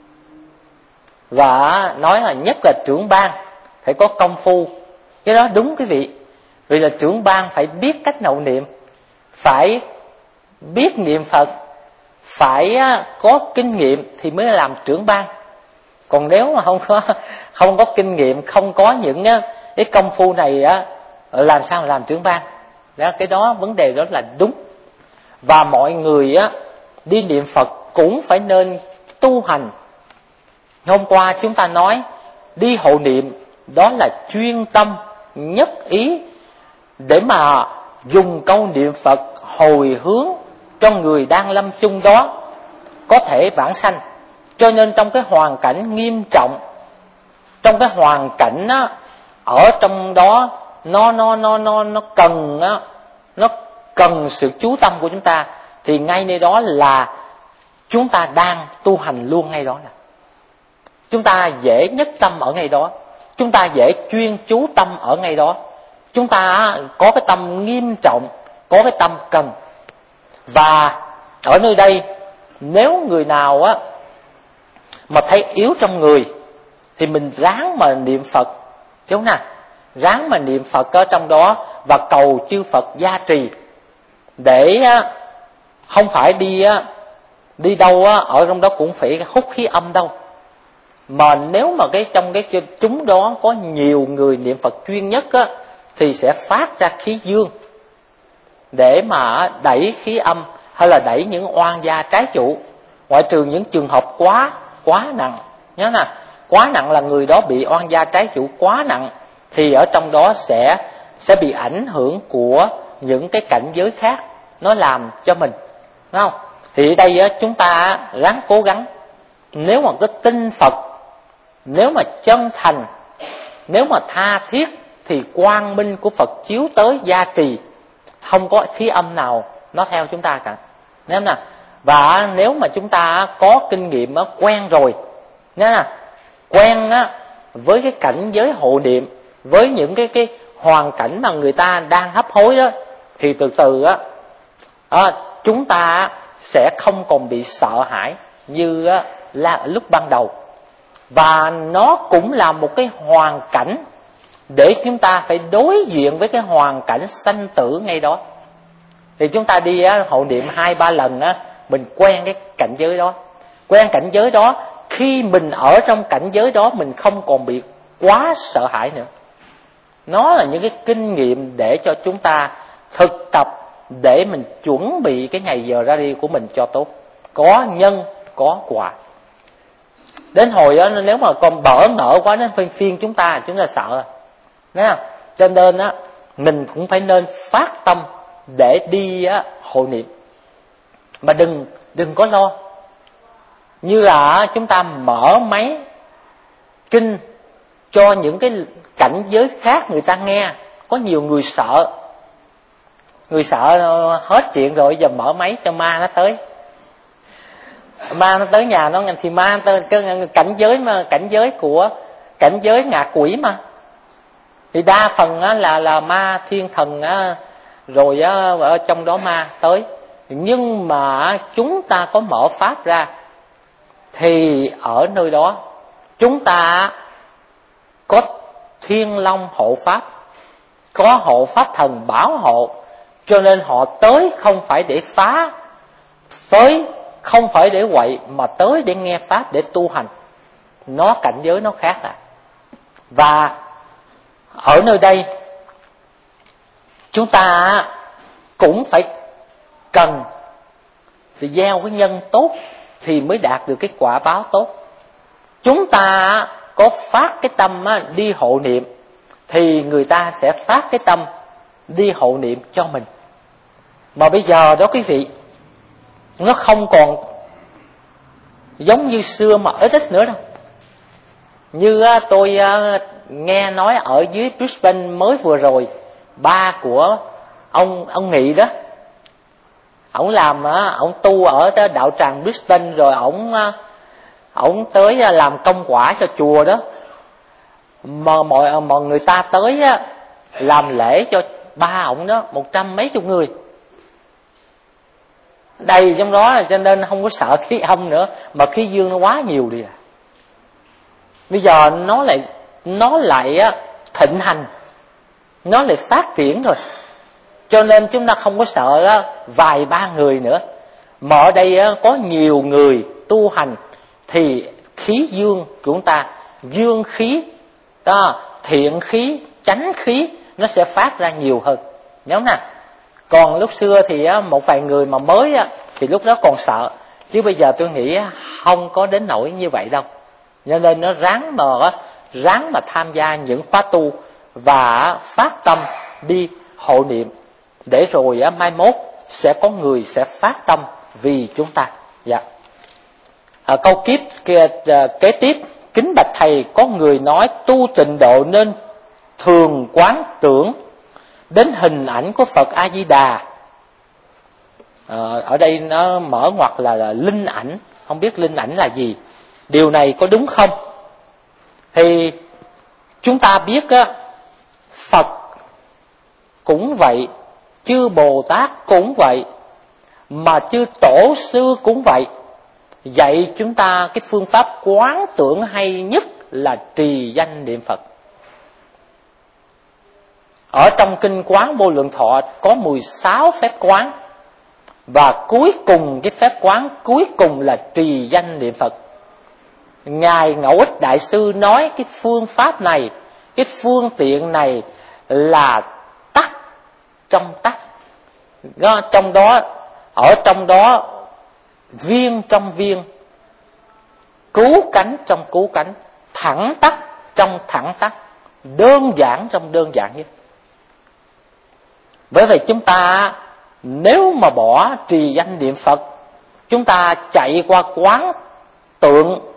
và nói là nhất là trưởng ban phải có công phu. Cái đó đúng quý vị. Vì là trưởng ban phải biết cách hộ niệm, phải biết niệm Phật, phải có kinh nghiệm thì mới làm trưởng ban. Còn nếu mà không có kinh nghiệm, không có những cái công phu này làm sao làm trưởng ban? Đó, cái đó vấn đề đó là đúng. Và mọi người đi niệm Phật cũng phải nên tu hành. Hôm qua chúng ta nói đi hộ niệm đó là chuyên tâm nhất ý để mà dùng câu niệm Phật hồi hướng cho người đang lâm chung đó có thể vãng sanh. Cho nên trong cái hoàn cảnh nghiêm trọng, trong cái hoàn cảnh ở trong đó nó cần sự chú tâm của chúng ta, thì ngay nơi đó là chúng ta đang tu hành luôn ngay đó. Là chúng ta dễ nhất tâm ở ngay đó, chúng ta dễ chuyên chú tâm ở ngay đó, chúng ta có cái tâm nghiêm trọng, có cái tâm cần. Và ở nơi đây, nếu người nào mà thấy yếu trong người thì mình ráng mà niệm Phật, chứ không nào, ráng mà niệm Phật ở trong đó và cầu chư Phật gia trì, để không phải đi đâu ở trong đó cũng phải hút khí âm đâu. Mà nếu mà trong cái chúng đó có nhiều người niệm Phật chuyên nhất thì sẽ phát ra khí dương. để mà đẩy khí âm hay là đẩy những oan gia trái chủ, ngoại trừ những trường hợp quá nặng. Nhớ nè, quá nặng là người đó bị oan gia trái chủ quá nặng, thì ở trong đó sẽ bị ảnh hưởng của những cái cảnh giới khác nó làm cho mình, đúng không? Thì ở đây chúng ta ráng cố gắng, nếu mà cái tin Phật, nếu mà chân thành, nếu mà tha thiết, thì quang minh của Phật chiếu tới gia trì, không có khí âm nào nó theo chúng ta cả. Nếu nè, và nếu mà chúng ta có kinh nghiệm quen rồi, nè, quen với cái cảnh giới hộ niệm, với những cái hoàn cảnh mà người ta đang hấp hối đó, thì từ từ chúng ta sẽ không còn bị sợ hãi như là lúc ban đầu. Và nó cũng là một cái hoàn cảnh để chúng ta phải đối diện với cái hoàn cảnh sanh tử ngay đó. Thì chúng ta đi hộ niệm 2-3 lần mình quen cái cảnh giới đó. Quen cảnh giới đó, khi mình ở trong cảnh giới đó mình không còn bị quá sợ hãi nữa. Nó là những cái kinh nghiệm để cho chúng ta thực tập, để mình chuẩn bị cái ngày giờ ra đi của mình cho tốt. Có nhân, có quả. Đến hồi đó, nếu mà còn bỡ ngỡ quá đến phiên chúng ta sợ. Đúng không? Cho nên mình cũng phải nên phát tâm để đi hộ niệm. Mà đừng có lo. Như là chúng ta mở máy kinh cho những cái cảnh giới khác người ta nghe. Có nhiều người sợ. Người sợ hết chuyện rồi, giờ mở máy cho ma nó tới. Ma nó tới nhà nó, thì ma tới cái cảnh giới ngạ quỷ mà. Thì đa phần là ma thiên thần rồi ở trong đó ma tới. Nhưng mà chúng ta có mở pháp ra, thì ở nơi đó chúng ta có Thiên Long hộ pháp, có hộ pháp thần bảo hộ, cho nên họ tới không phải để phá, tới không phải để quậy, mà tới để nghe pháp, để tu hành. Nó cảnh giới nó khác Và ở nơi đây chúng ta cũng phải cần phải gieo cái nhân tốt thì mới đạt được cái quả báo tốt. Chúng ta có phát cái tâm đi hộ niệm, thì người ta sẽ phát cái tâm đi hộ niệm cho mình. Mà bây giờ đó quý vị, nó không còn giống như xưa mà ít nữa đâu. Như tôi nghe nói ở dưới Brisbane mới vừa rồi, ba của ông Nghị đó, ổng làm ổng tu ở đạo tràng Brisbane, rồi ổng tới làm công quả cho chùa đó. Mà mọi người ta tới làm lễ cho ba ổng đó 100 mấy chục người đầy trong đó, cho nên không có sợ khí âm nữa, mà khí dương nó quá nhiều đi. Bây giờ nó lại thịnh hành, nó lại phát triển rồi, cho nên chúng ta không có sợ vài ba người nữa, mà ở đây có nhiều người tu hành, thì khí dương của chúng ta, dương khí thiện khí, chánh khí, nó sẽ phát ra nhiều hơn. Nhớ nè, còn lúc xưa thì một vài người mà mới thì lúc đó còn sợ, chứ bây giờ tôi nghĩ không có đến nỗi như vậy đâu. Cho nên nó ráng mà tham gia những khóa tu và phát tâm đi hộ niệm, để rồi mai mốt sẽ có người sẽ phát tâm vì chúng ta. Câu kế tiếp: kính bạch thầy, có người nói tu trình độ nên thường quán tưởng đến hình ảnh của Phật A Di Đà. Ở đây nó mở ngoặc là linh ảnh, không biết linh ảnh là gì, điều này có đúng không? Thì chúng ta biết Phật cũng vậy, chư Bồ Tát cũng vậy, mà chư Tổ sư cũng vậy, dạy chúng ta cái phương pháp quán tưởng hay nhất là trì danh niệm Phật. Ở trong kinh Quán Vô Lượng Thọ có 16 phép quán, và cuối cùng cái phép quán cuối cùng là trì danh niệm Phật. Ngài Ngẫu Ích Đại Sư nói cái phương pháp này, cái phương tiện này là tắc trong tắc, Trong đó, ở trong đó, viên trong viên, cứu cánh trong cứu cánh, thẳng tắc trong thẳng tắc, đơn giản trong đơn giản nhất. Bởi vậy chúng ta nếu mà bỏ trì danh niệm Phật, chúng ta chạy qua quán tượng